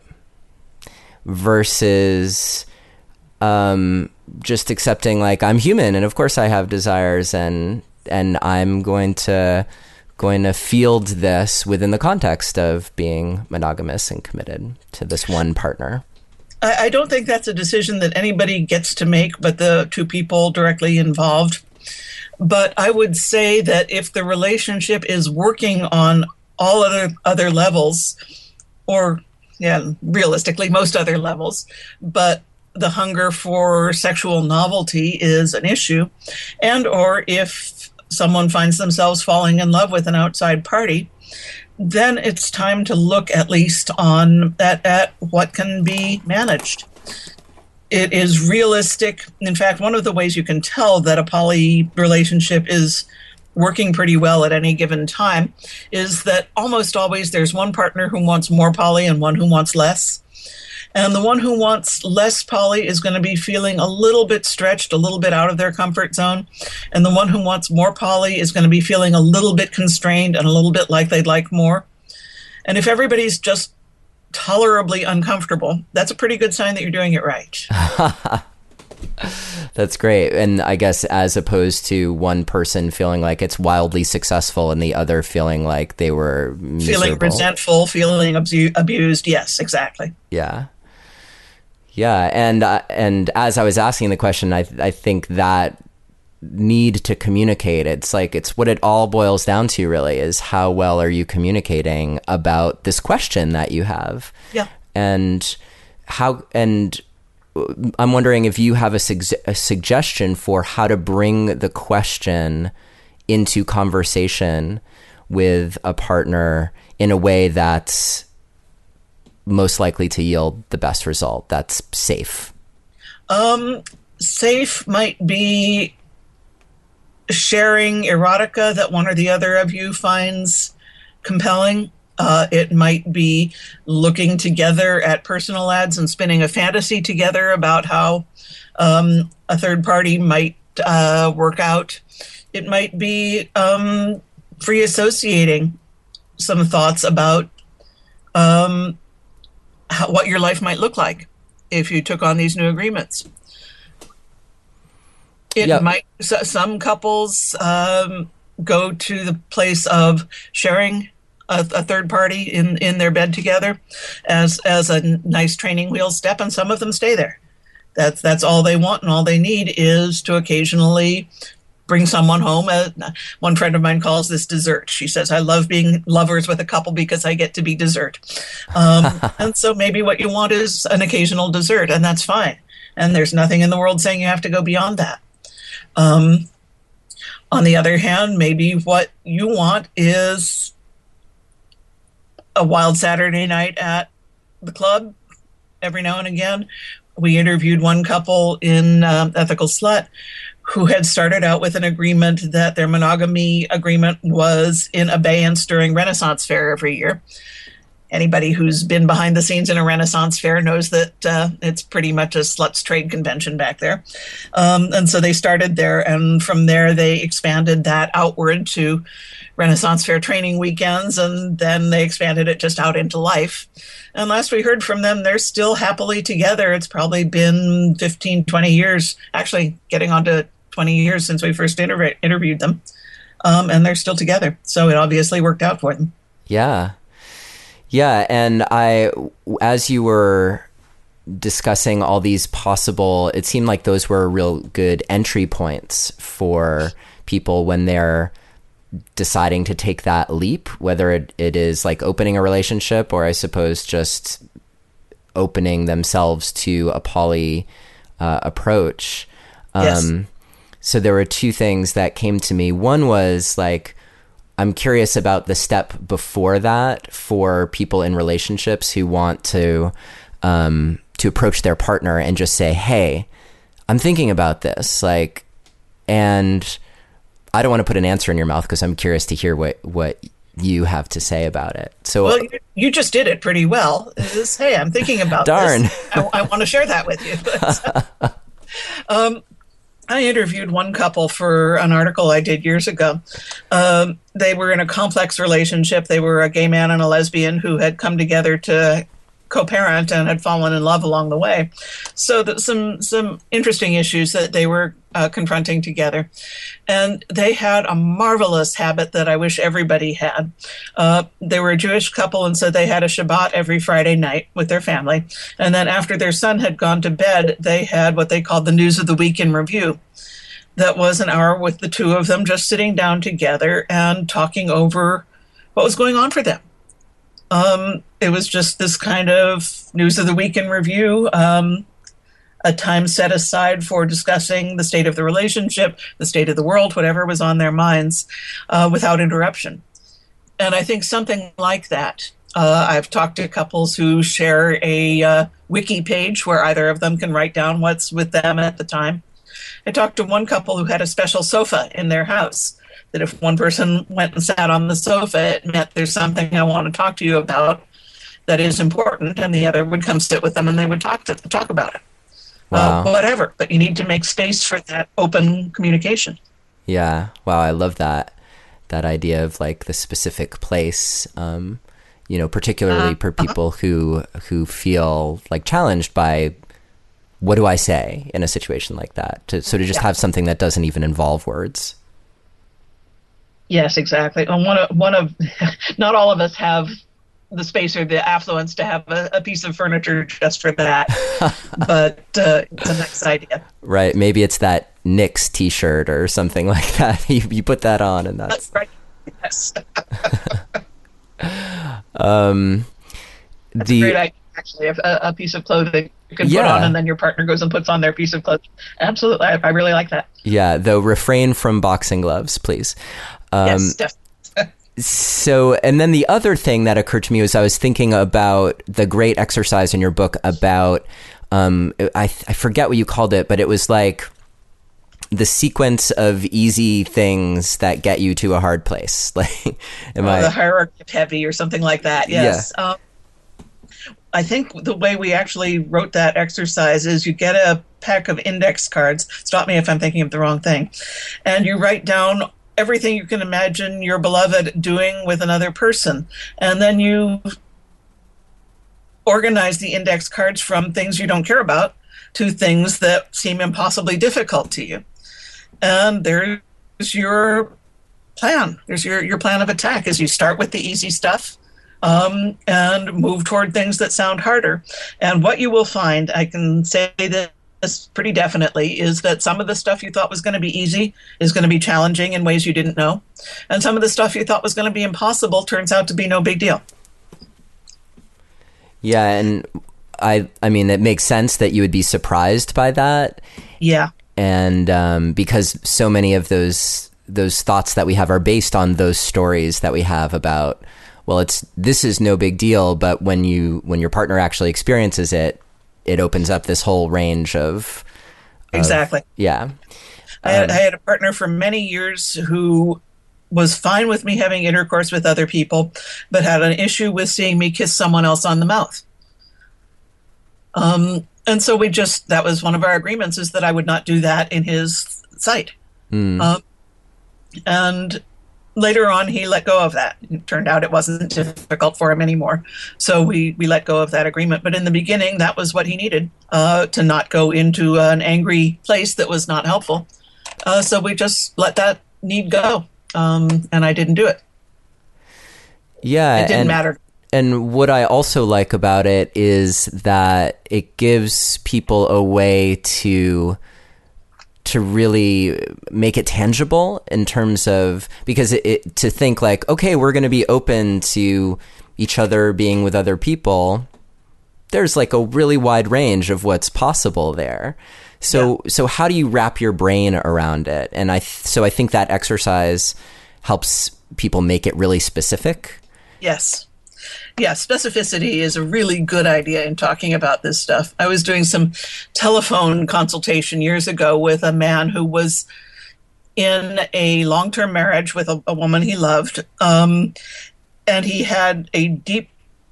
versus um, just accepting like I'm human and of course I have desires and and I'm going to going to field this within the context of being monogamous and committed to this one partner? I, I don't think that's a decision that anybody gets to make but the two people directly involved. But I would say that if the relationship is working on all other other levels, or yeah, realistically, most other levels, but the hunger for sexual novelty is an issue, and or if someone finds themselves falling in love with an outside party, then it's time to look at least on at, at what can be managed. It is realistic. In fact, one of the ways you can tell that a poly relationship is working pretty well at any given time is that almost always there's one partner who wants more poly and one who wants less. And the one who wants less poly is going to be feeling a little bit stretched, a little bit out of their comfort zone. And the one who wants more poly is going to be feeling a little bit constrained and a little bit like they'd like more. And if everybody's just tolerably uncomfortable, that's a pretty good sign that you're doing it right. That's great. And I guess as opposed to one person feeling like it's wildly successful and the other feeling like they were miserable. Feeling resentful, feeling abu- abused. Yes, exactly. Yeah. Yeah. And, uh, and as I was asking the question, I, I think that need to communicate, it's like, it's what it all boils down to really, is how well are you communicating about this question that you have? Yeah. And how, and I'm wondering if you have a, su- a suggestion for how to bring the question into conversation with a partner in a way that's most likely to yield the best result, that's safe. Um, safe might be sharing erotica that one or the other of you finds compelling. Uh, it might be looking together at personal ads and spinning a fantasy together about how um, a third party might uh, work out. It might be um, free associating some thoughts about um, how, what your life might look like if you took on these new agreements. It yep. might, so, some couples um, go to the place of sharing A, a third party in, in their bed together as as a nice training wheel step, and some of them stay there. That's that's all they want, and all they need is to occasionally bring someone home. Uh, one friend of mine calls this dessert. She says, "I love being lovers with a couple because I get to be dessert." Um, and so maybe what you want is an occasional dessert, and that's fine. And there's nothing in the world saying you have to go beyond that. Um, on the other hand, maybe what you want is a wild Saturday night at the club every now and again. We interviewed one couple in um, Ethical Slut who had started out with an agreement that their monogamy agreement was in abeyance during Renaissance Fair every year. Anybody who's been behind the scenes in a Renaissance Fair knows that uh, it's pretty much a sluts trade convention back there. Um, and so they started there, and from there they expanded that outward to Renaissance Fair training weekends, and then they expanded it just out into life. And last we heard from them, they're still happily together. It's probably been fifteen, twenty years, actually getting on to twenty years since we first inter- interviewed them. Um, and they're still together. So it obviously worked out for them. Yeah. Yeah. And I, as you were discussing all these possible, it seemed like those were real good entry points for people when they're deciding to take that leap, whether it, it is like opening a relationship or I suppose just opening themselves to a poly uh, approach. Um, yes. So there were two things that came to me. One was like, I'm curious about the step before that for people in relationships who want to, um, to approach their partner and just say, "Hey, I'm thinking about this." Like, and I don't want to put an answer in your mouth because I'm curious to hear what, what you have to say about it. So, well, you, you just did it pretty well. Is, hey, I'm thinking about darn. this. I, I want to share that with you. um, I interviewed one couple for an article I did years ago. Um, they were in a complex relationship. They were a gay man and a lesbian who had come together to co-parent and had fallen in love along the way. So that some some interesting issues that they were uh, confronting together. And they had a marvelous habit that I wish everybody had. Uh, they were a Jewish couple, and so they had a Shabbat every Friday night with their family. And then after their son had gone to bed, they had what they called the News of the Week in Review. That was an hour with the two of them just sitting down together and talking over what was going on for them. Um, it was just this kind of News of the Week in Review, um, a time set aside for discussing the state of the relationship, the state of the world, whatever was on their minds, uh, without interruption. And I think something like that. Uh, I've talked to couples who share a uh, wiki page where either of them can write down what's with them at the time. I talked to one couple who had a special sofa in their house, that if one person went and sat on the sofa, it meant there's something I want to talk to you about that is important, and the other would come sit with them and they would talk to talk about it. Wow. Uh, whatever, but you need to make space for that open communication. Yeah. Wow. I love that, that idea of like the specific place, um, you know, particularly uh, for people uh-huh. who, who feel like challenged by what do I say in a situation like that? To, so to just Yeah. have something that doesn't even involve words. Yes, exactly. And one of one of not all of us have the space or the affluence to have a, a piece of furniture just for that. But uh, it's a nice idea. Right. Maybe it's that Knicks t-shirt or something like that. You, you put that on and that's... That's right. Yes. um, That's the, a great idea, actually. A, a piece of clothing you can Yeah. put on and then your partner goes and puts on their piece of clothing. Absolutely. I, I really like that. Yeah, though refrain from boxing gloves, please. Um, Yes, definitely. So, and then the other thing that occurred to me was I was thinking about the great exercise in your book about, um, I, I forget what you called it, but it was like the sequence of easy things that get you to a hard place. Like, am Or I? the hierarchy of heavy or something like that. Yes. Um, I think the way we actually wrote that exercise is you get a pack of index cards. Stop me if I'm thinking of the wrong thing. And you write down everything you can imagine your beloved doing with another person. And then you organize the index cards from things you don't care about to things that seem impossibly difficult to you. And there's your plan. There's your, your plan of attack is you start with the easy stuff um, and move toward things that sound harder. And what you will find, I can say this pretty definitely, is that some of the stuff you thought was going to be easy is going to be challenging in ways you didn't know. And some of the stuff you thought was going to be impossible turns out to be no big deal. Yeah, and I, I mean, it makes sense that you would be surprised by that. Yeah. And um, because so many of those those thoughts that we have are based on those stories that we have about, well, it's this is no big deal, but when you when your partner actually experiences it, it opens up this whole range of, of Exactly. Yeah. I had, Um, I had a partner for many years who was fine with me having intercourse with other people, but had an issue with seeing me kiss someone else on the mouth. Um, and so we just, that was one of our agreements, is that I would not do that in his sight. mm. Um, and later on, he let go of that. It turned out it wasn't difficult for him anymore. So we, we let go of that agreement. But in the beginning, that was what he needed, uh, to not go into an angry place that was not helpful. Uh, so we just let that need go. Um, and I didn't do it. Yeah. It didn't and, matter. And what I also like about it is that it gives people a way to to really make it tangible in terms of, because it, it to think like, okay, we're going to be open to each other being with other people. There's like a really wide range of what's possible there. So, yeah. so how do you wrap your brain around it? And I, th- so I think that exercise helps people make it really specific. Yes. Yeah, specificity is a really good idea in talking about this stuff. I was doing some telephone consultation years ago with a man who was in a long-term marriage with a, a woman he loved, um, and he had a deep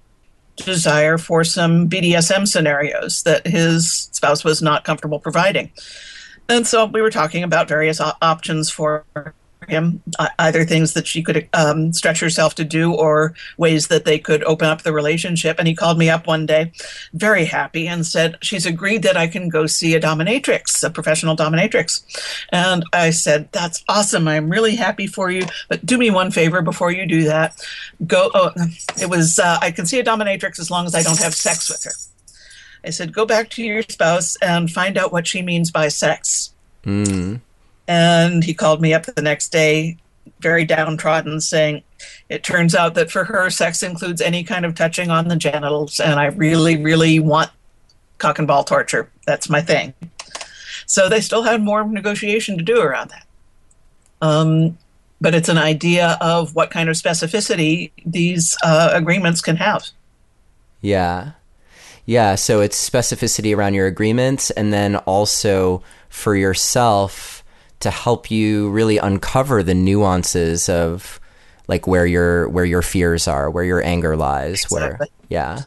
desire for some B D S M scenarios that his spouse was not comfortable providing. And so we were talking about various op- options for him, uh, either things that she could um, stretch herself to do or ways that they could open up the relationship. And he called me up one day, very happy, and said, she's agreed that I can go see a dominatrix, a professional dominatrix. And I said, that's awesome. I'm really happy for you. But do me one favor before you do that. Go. Oh, it was, uh, I can see a dominatrix as long as I don't have sex with her. I said, go back to your spouse and find out what she means by sex. Mm. And he called me up the next day, very downtrodden, saying, it turns out that for her, sex includes any kind of touching on the genitals, and I really, really want cock and ball torture. That's my thing. So they still had more negotiation to do around that. Um, but it's an idea of what kind of specificity these uh, agreements can have. Yeah. Yeah, so it's specificity around your agreements, and then also for yourself to help you really uncover the nuances of like where your where your fears are, where your anger lies, Exactly. where yeah.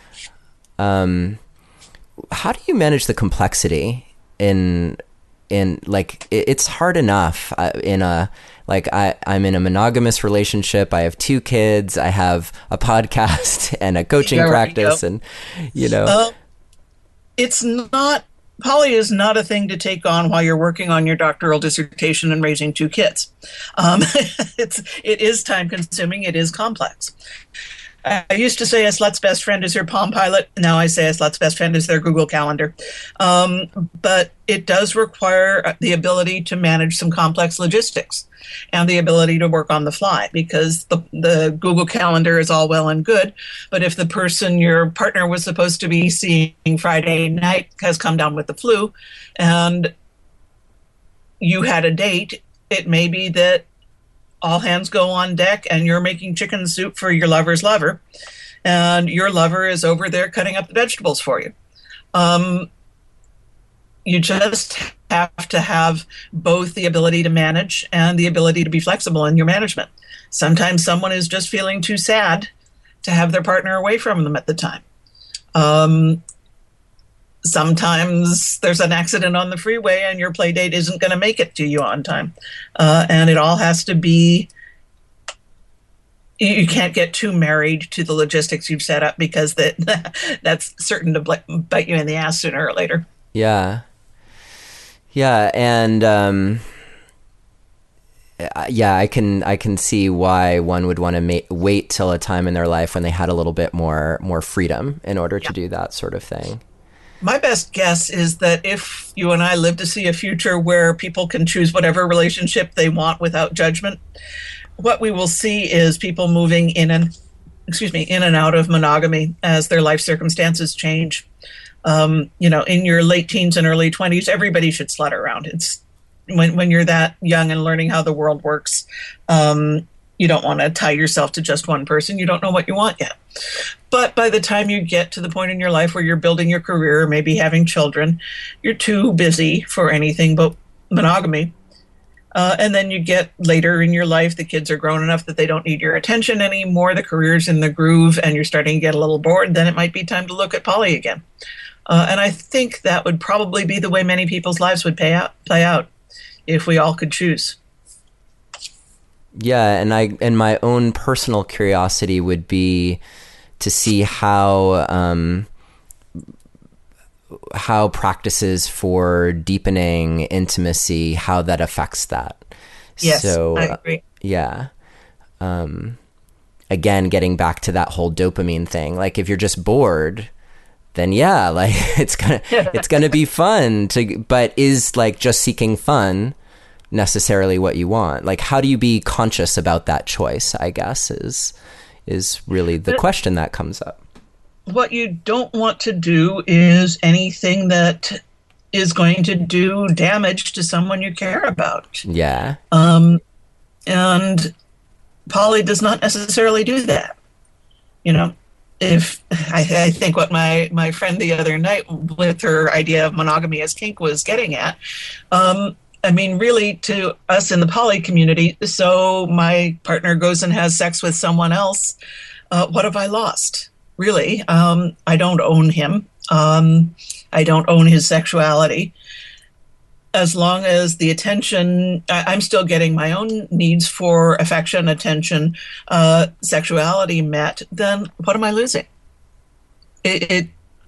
Um, how do you manage the complexity in in like it, it's hard enough uh, in a like I I'm in a monogamous relationship. I have two kids. I have a podcast and a coaching There we practice, go. and you know, Uh, it's not poly is not a thing to take on while you're working on your doctoral dissertation and raising two kids. Um, it's it is time consuming. It is complex. I used to say a slut's best friend is her Palm Pilot. Now I say a slut's best friend is their Google Calendar. Um, but it does require the ability to manage some complex logistics and the ability to work on the fly, because the, the Google Calendar is all well and good. But if the person your partner was supposed to be seeing Friday night has come down with the flu and you had a date, it may be that all hands go on deck and you're making chicken soup for your lover's lover, and your lover is over there cutting up the vegetables for you. Um, you just have to have both the ability to manage and the ability to be flexible in your management. Sometimes someone is just feeling too sad to have their partner away from them at the time. Um, Sometimes there's an accident on the freeway and your play date isn't going to make it to you on time. Uh, and it all has to be, you can't get too married to the logistics you've set up, because that that's certain to bite you in the ass sooner or later. Yeah. Yeah. And, um, yeah, I can, I can see why one would want to ma- wait till a time in their life when they had a little bit more, more freedom in order to yeah. do that sort of thing. My best guess is that if you and I live to see a future where people can choose whatever relationship they want without judgment, what we will see is people moving in and, excuse me, in and out of monogamy as their life circumstances change. Um, you know, in your late teens and early twenties, everybody should slut around. It's when when you're that young and learning how the world works. Um, you don't want to tie yourself to just one person. You don't know what you want yet. But by the time you get to the point in your life where you're building your career, maybe having children, you're too busy for anything but monogamy. Uh, and then you get later in your life, the kids are grown enough that they don't need your attention anymore. The career's in the groove and you're starting to get a little bored. Then it might be time to look at poly again. Uh, and I think that would probably be the way many people's lives would pay out, play out if we all could choose. Yeah, and I and my own personal curiosity would be to see how um, how practices for deepening intimacy, how that affects that. Yes, so, I agree. Uh, yeah. Um, again, getting back to that whole dopamine thing. Like, if you're just bored, then yeah, like it's gonna it's gonna be fun to. But is like just seeking fun necessarily what you want? Like, how do you be conscious about that choice, I guess, is is really the but question that comes up. What you don't want to do is anything that is going to do damage to someone you care about. Yeah. Um, and poly does not necessarily do that. You know, if I, I think what my, my friend the other night with her idea of monogamy as kink was getting at, um, I mean, really, to us in the poly community, so my partner goes and has sex with someone else, uh, what have I lost? Really, um, I don't own him. Um, I don't own his sexuality. As long as the attention, I, I'm still getting my own needs for affection, attention, uh, sexuality met, then what am I losing? It, it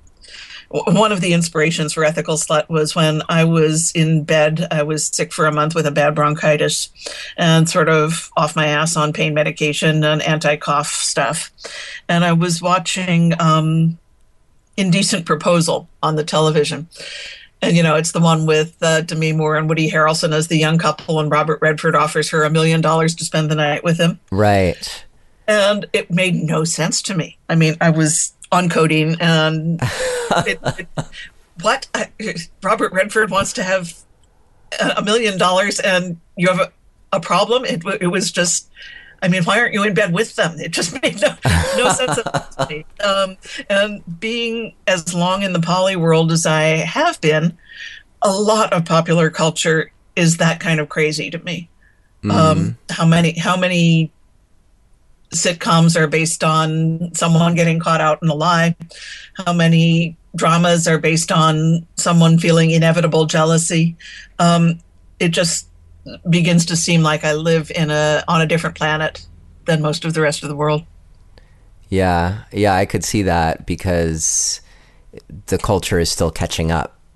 One of the inspirations for Ethical Slut was when I was in bed. I was sick for a month with a bad bronchitis and sort of off my ass on pain medication and anti-cough stuff. And I was watching um, Indecent Proposal on the television. And, you know, it's the one with uh, Demi Moore and Woody Harrelson as the young couple, and Robert Redford offers her a million dollars to spend the night with him. Right. And it made no sense to me. I mean, I was on codeine and it, it, what? I, Robert Redford wants to have a million dollars and you have a, a problem? It, it was just, I mean, why aren't you in bed with them? It just made no, no sense to me. Um, and being as long in the poly world as I have been, a lot of popular culture is that kind of crazy to me. Mm. Um, how many, how many sitcoms are based on someone getting caught out in a lie? How many dramas are based on someone feeling inevitable jealousy? Um, it just begins to seem like I live in a on a different planet than most of the rest of the world. Yeah, yeah, I could see that because the culture is still catching up.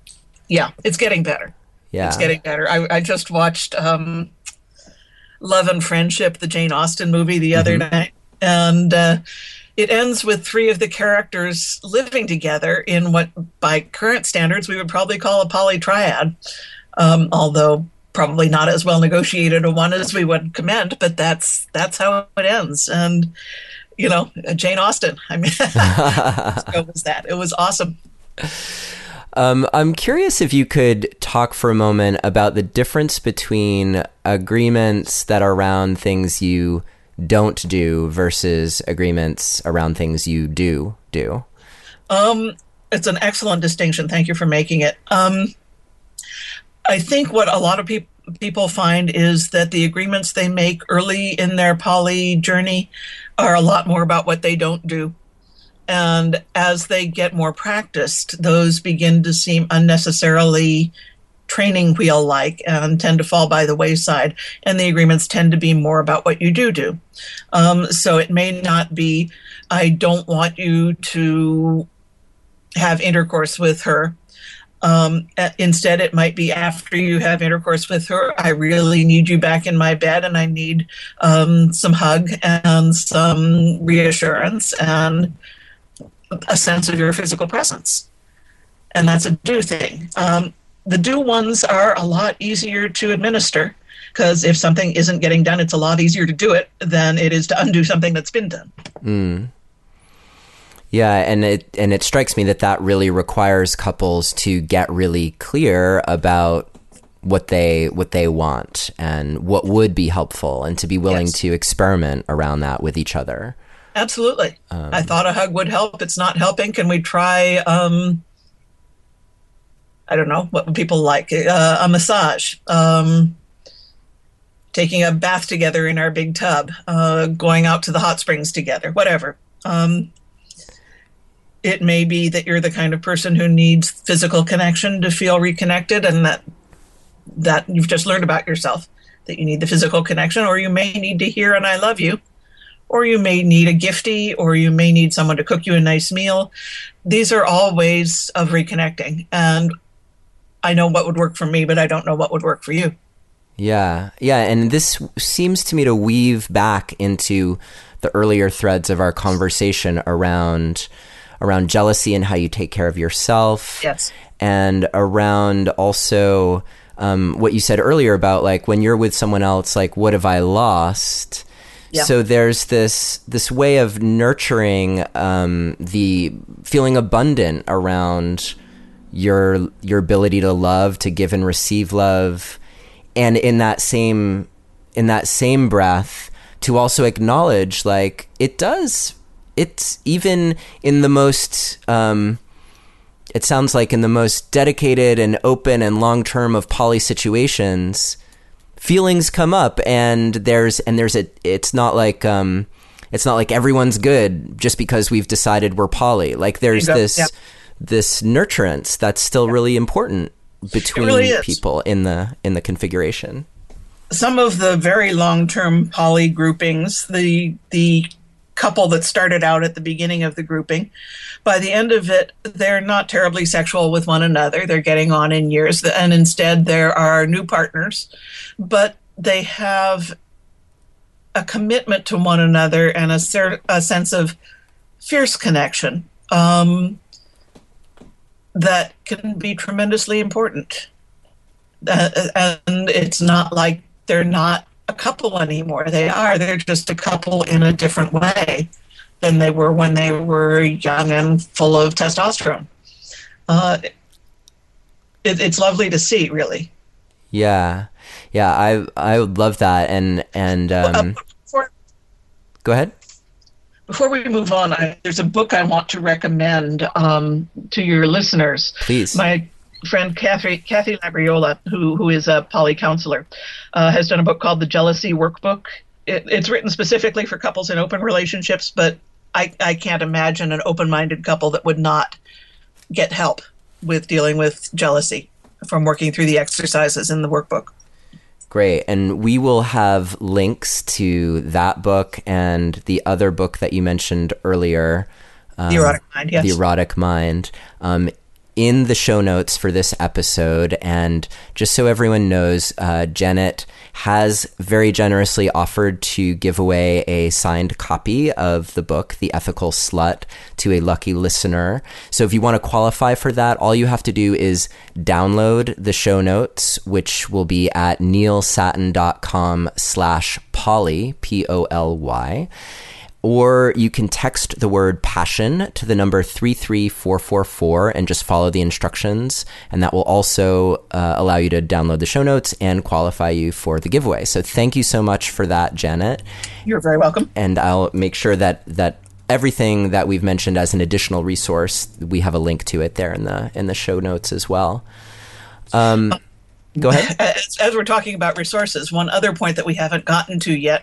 Yeah, it's getting better. Yeah. It's getting better. I, I just watched um, Love and Friendship, the Jane Austen movie, the other Mm-hmm. night. And uh, it ends with three of the characters living together in what, by current standards, we would probably call a polytriad, um, although probably not as well negotiated a one as we would commend, but that's that's how it ends. And, you know, Jane Austen, I mean, what was that? It was awesome. Um, I'm curious if you could talk for a moment about the difference between agreements that are around things you don't do versus agreements around things you do do. Um, it's an excellent distinction. Thank you for making it. Um, I think what a lot of peop- people find is that the agreements they make early in their poly journey are a lot more about what they don't do. And as they get more practiced, those begin to seem unnecessarily training wheel-like and tend to fall by the wayside. And the agreements tend to be more about what you do do. Um, so it may not be, I don't want you to have intercourse with her. Um, instead, it might be after you have intercourse with her, I really need you back in my bed and I need um, some hug and some reassurance and a sense of your physical presence. And that's a do thing. Um, the do ones are a lot easier to administer because if something isn't getting done, it's a lot easier to do it than it is to undo something that's been done. Mm. Yeah, and it and it strikes me that that really requires couples to get really clear about what they what they want and what would be helpful, and to be willing Yes. to experiment around that with each other. Absolutely. Um, I thought a hug would help. It's not helping. Can we try, um, I don't know, what would people like? Uh, a massage, um, taking a bath together in our big tub, uh, going out to the hot springs together, whatever. Um, it may be that you're the kind of person who needs physical connection to feel reconnected, and that that you've just learned about yourself, that you need the physical connection, or you may need to hear, and I love you. Or you may need a giftie, or you may need someone to cook you a nice meal. These are all ways of reconnecting. And I know what would work for me, but I don't know what would work for you. Yeah, yeah, and this seems to me to weave back into the earlier threads of our conversation around around jealousy and how you take care of yourself. Yes. And around also um, what you said earlier about, like, when you're with someone else, like, what have I lost? Yeah. So there's this this way of nurturing um, the feeling abundant around your your ability to love, to give and receive love, and in that same in that same breath to also acknowledge, like, it does it's even in the most um, it sounds like in the most dedicated and open and long term of poly situations, feelings come up, and there's and there's a it's not like um it's not like everyone's good just because we've decided we're poly. Like, there's this Yeah. this nurturance that's still Yeah. really important between really is. people in the in the configuration. Some of the very long-term poly groupings, the the couple that started out at the beginning of the grouping, by the end of it, they're not terribly sexual with one another. They're getting on in years, and instead there are new partners, but they have a commitment to one another and a, cer- a sense of fierce connection um, that can be tremendously important. Uh, and it's not like they're not a couple anymore. They are. They're just a couple in a different way than they were when they were young and full of testosterone. Uh, it, it's lovely to see, really. Yeah, yeah, I I would love that, and and um, Uh, before, go ahead. before we move on, I, there's a book I want to recommend um, to your listeners. Please. My friend Kathy, Kathy Labriola, who who is a poly counselor, uh, has done a book called The Jealousy Workbook. It, it's written specifically for couples in open relationships, but I, I can't imagine an open-minded couple that would not get help with dealing with jealousy from working through the exercises in the workbook. Great. And we will have links to that book and the other book that you mentioned earlier. Um, The Erotic Mind, yes. The Erotic Mind. Um, in the show notes for this episode. And just so everyone knows, uh, Janet has very generously offered to give away a signed copy of the book, The Ethical Slut, to a lucky listener. So if you want to qualify for that, all you have to do is download the show notes, which will be at neilsattin.com slash poly, P O L Y. Or you can text the word passion to the number three three four four four and just follow the instructions. And that will also uh, allow you to download the show notes and qualify you for the giveaway. So thank you so much for that, Janet. You're very welcome. And I'll make sure that that everything that we've mentioned as an additional resource, we have a link to it there in the in the show notes as well. Um, go ahead. As, as we're talking about resources, one other point that we haven't gotten to yet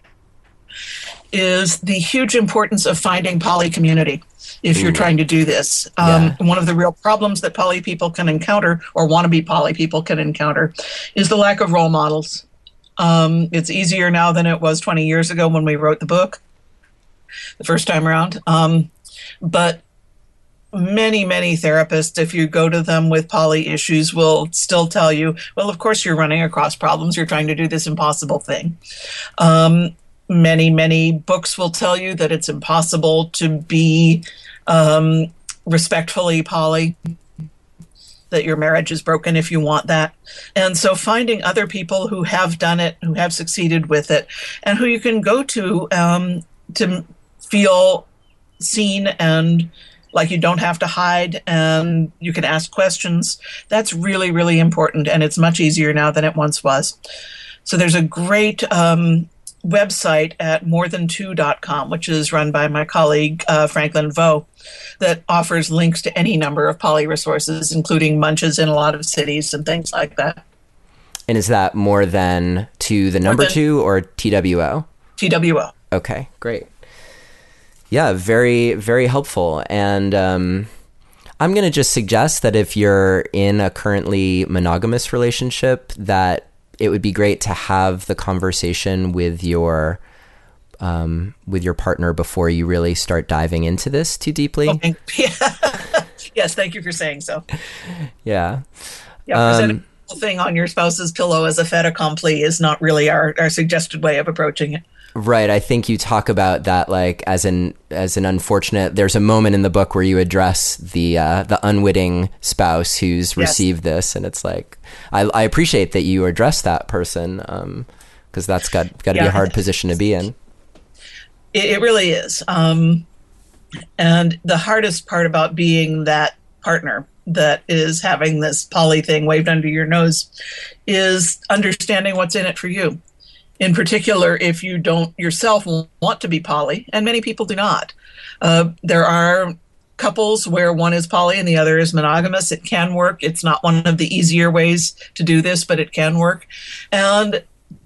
is the huge importance of finding poly community if you're Ooh. trying to do this. Um, yeah. One of the real problems that poly people can encounter, or wannabe poly people can encounter, is the lack of role models. Um, it's easier now than it was twenty years ago when we wrote the book the first time around. Um, but many, many therapists, if you go to them with poly issues, will still tell you, well, of course you're running across problems. You're trying to do this impossible thing. Um, Many, many books will tell you that it's impossible to be um, respectfully poly, that your marriage is broken if you want that. And so finding other people who have done it, who have succeeded with it, and who you can go to um, to feel seen and like you don't have to hide and you can ask questions, that's really, really important. And it's much easier now than it once was. So there's a great Um, website at more than two dot com, which is run by my colleague uh, Franklin Vo, that offers links to any number of poly resources, including munches in a lot of cities and things like that. And is that more than to the number two or T W O? T W O. Okay, great. Yeah, very, very helpful. And um, I'm going to just suggest that if you're in a currently monogamous relationship, that it would be great to have the conversation with your um, with your partner before you really start diving into this too deeply. Okay. Yeah. Yes, thank you for saying so. Yeah. Yeah, presenting um, the thing on your spouse's pillow as a fait accompli is not really our, our suggested way of approaching it. Right. I think you talk about that like as an as an unfortunate. There's a moment in the book where you address the uh, the unwitting spouse who's yes. received this, and it's like I, I appreciate that you address that person because um, that's got got to yeah. be a hard position to be in. It, it really is, um, and the hardest part about being that partner that is having this poly thing waved under your nose is understanding what's in it for you. In particular, if you don't yourself want to be poly, and many people do not. Uh, there are couples where one is poly and the other is monogamous. It can work. It's not one of the easier ways to do this, but it can work. And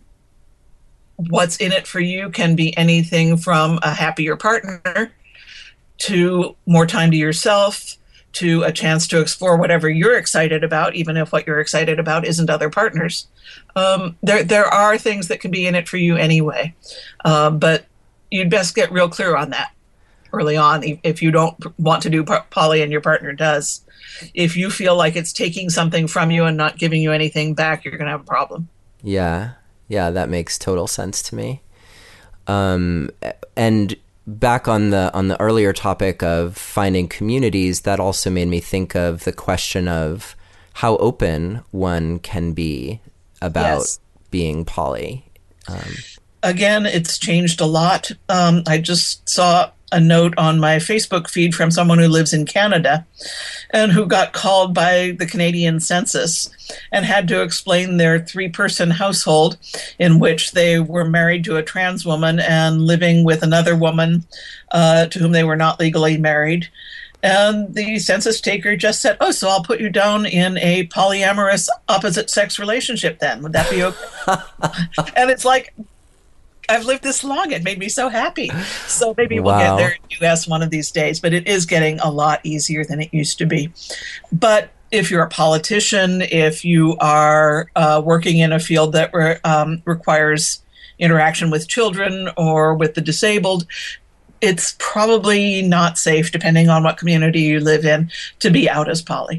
what's in it for you can be anything from a happier partner to more time to yourself, to a chance to explore whatever you're excited about, even if what you're excited about isn't other partners. Um, there there are things that can be in it for you anyway, uh, but you'd best get real clear on that early on if you don't want to do poly and your partner does. If you feel like it's taking something from you and not giving you anything back, you're going to have a problem. Yeah, yeah, that makes total sense to me. Um, and back on the on the earlier topic of finding communities, that also made me think of the question of how open one can be about yes. being poly. Um, Again, it's changed a lot. Um, I just saw a note on my Facebook feed from someone who lives in Canada and who got called by the Canadian Census and had to explain their three-person household in which they were married to a trans woman and living with another woman uh, to whom they were not legally married. And the census taker just said, oh, so I'll put you down in a polyamorous opposite-sex relationship then. Would that be okay? And it's like, I've lived this long. It made me so happy. So maybe we'll wow. get there in the U S one of these days, but it is getting a lot easier than it used to be. But if you're a politician, if you are uh, working in a field that re- um, requires interaction with children or with the disabled, it's probably not safe, depending on what community you live in, to be out as poly.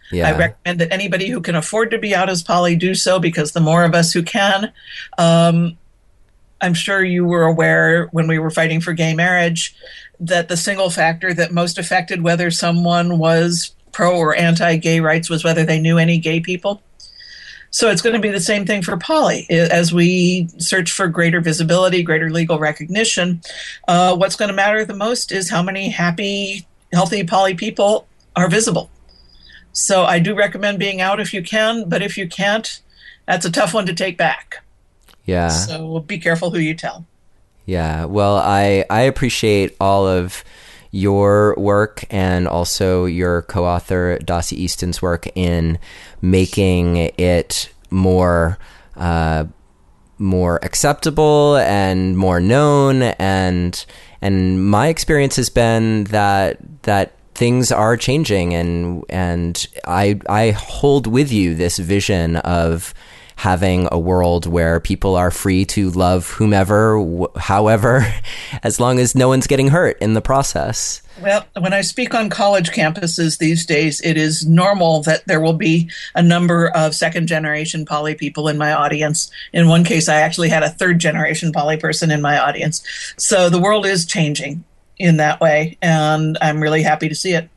Yeah. I recommend that anybody who can afford to be out as poly do so, because the more of us who can, um, I'm sure you were aware when we were fighting for gay marriage that the single factor that most affected whether someone was pro or anti-gay rights was whether they knew any gay people. So it's going to be the same thing for poly. As we search for greater visibility, greater legal recognition, uh, what's going to matter the most is how many happy, healthy poly people are visible. So I do recommend being out if you can, but if you can't, that's a tough one to take back. Yeah. So be careful who you tell. Yeah. Well, I, I appreciate all of your work and also your co-author Dossie Easton's work in making it more uh, more acceptable and more known. And and my experience has been that that things are changing, and and I I hold with you this vision of having a world where people are free to love whomever, wh- however, as long as no one's getting hurt in the process. Well, when I speak on college campuses these days, it is normal that there will be a number of second-generation poly people in my audience. In one case, I actually had a third-generation poly person in my audience. So the world is changing in that way, and I'm really happy to see it.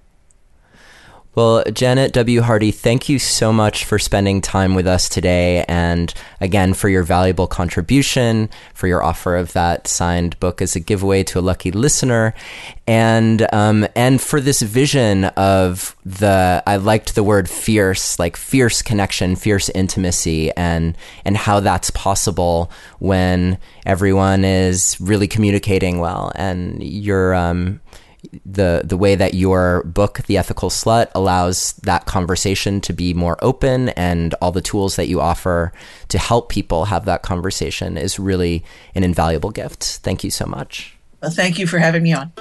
Well, Janet W. Hardy, thank you so much for spending time with us today, and again, for your valuable contribution, for your offer of that signed book as a giveaway to a lucky listener, and um, and for this vision of the, I liked the word fierce, like fierce connection, fierce intimacy, and and how that's possible when everyone is really communicating well, and you're um. the the way that your book, The Ethical Slut, allows that conversation to be more open, and all the tools that you offer to help people have that conversation is really an invaluable gift. Thank you so much. Well, thank you for having me on.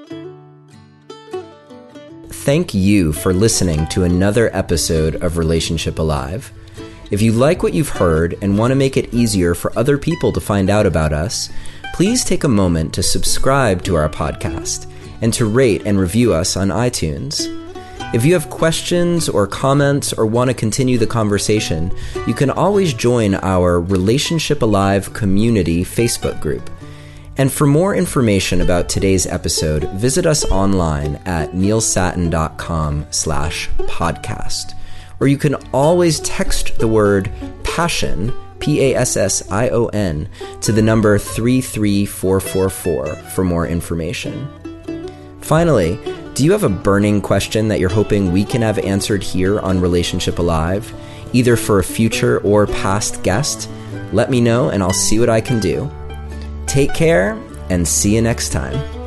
Thank you for listening to another episode of Relationship Alive. If you like what you've heard and want to make it easier for other people to find out about us, please take a moment to subscribe to our podcast and to rate and review us on iTunes. If you have questions or comments or want to continue the conversation, you can always join our Relationship Alive community Facebook group. And for more information about today's episode, visit us online at neilsattin.com slash podcast. Or you can always text the word passion, P A S S I O N, to the number three three four four four for more information. Finally, do you have a burning question that you're hoping we can have answered here on Relationship Alive, either for a future or past guest? Let me know and I'll see what I can do. Take care and see you next time.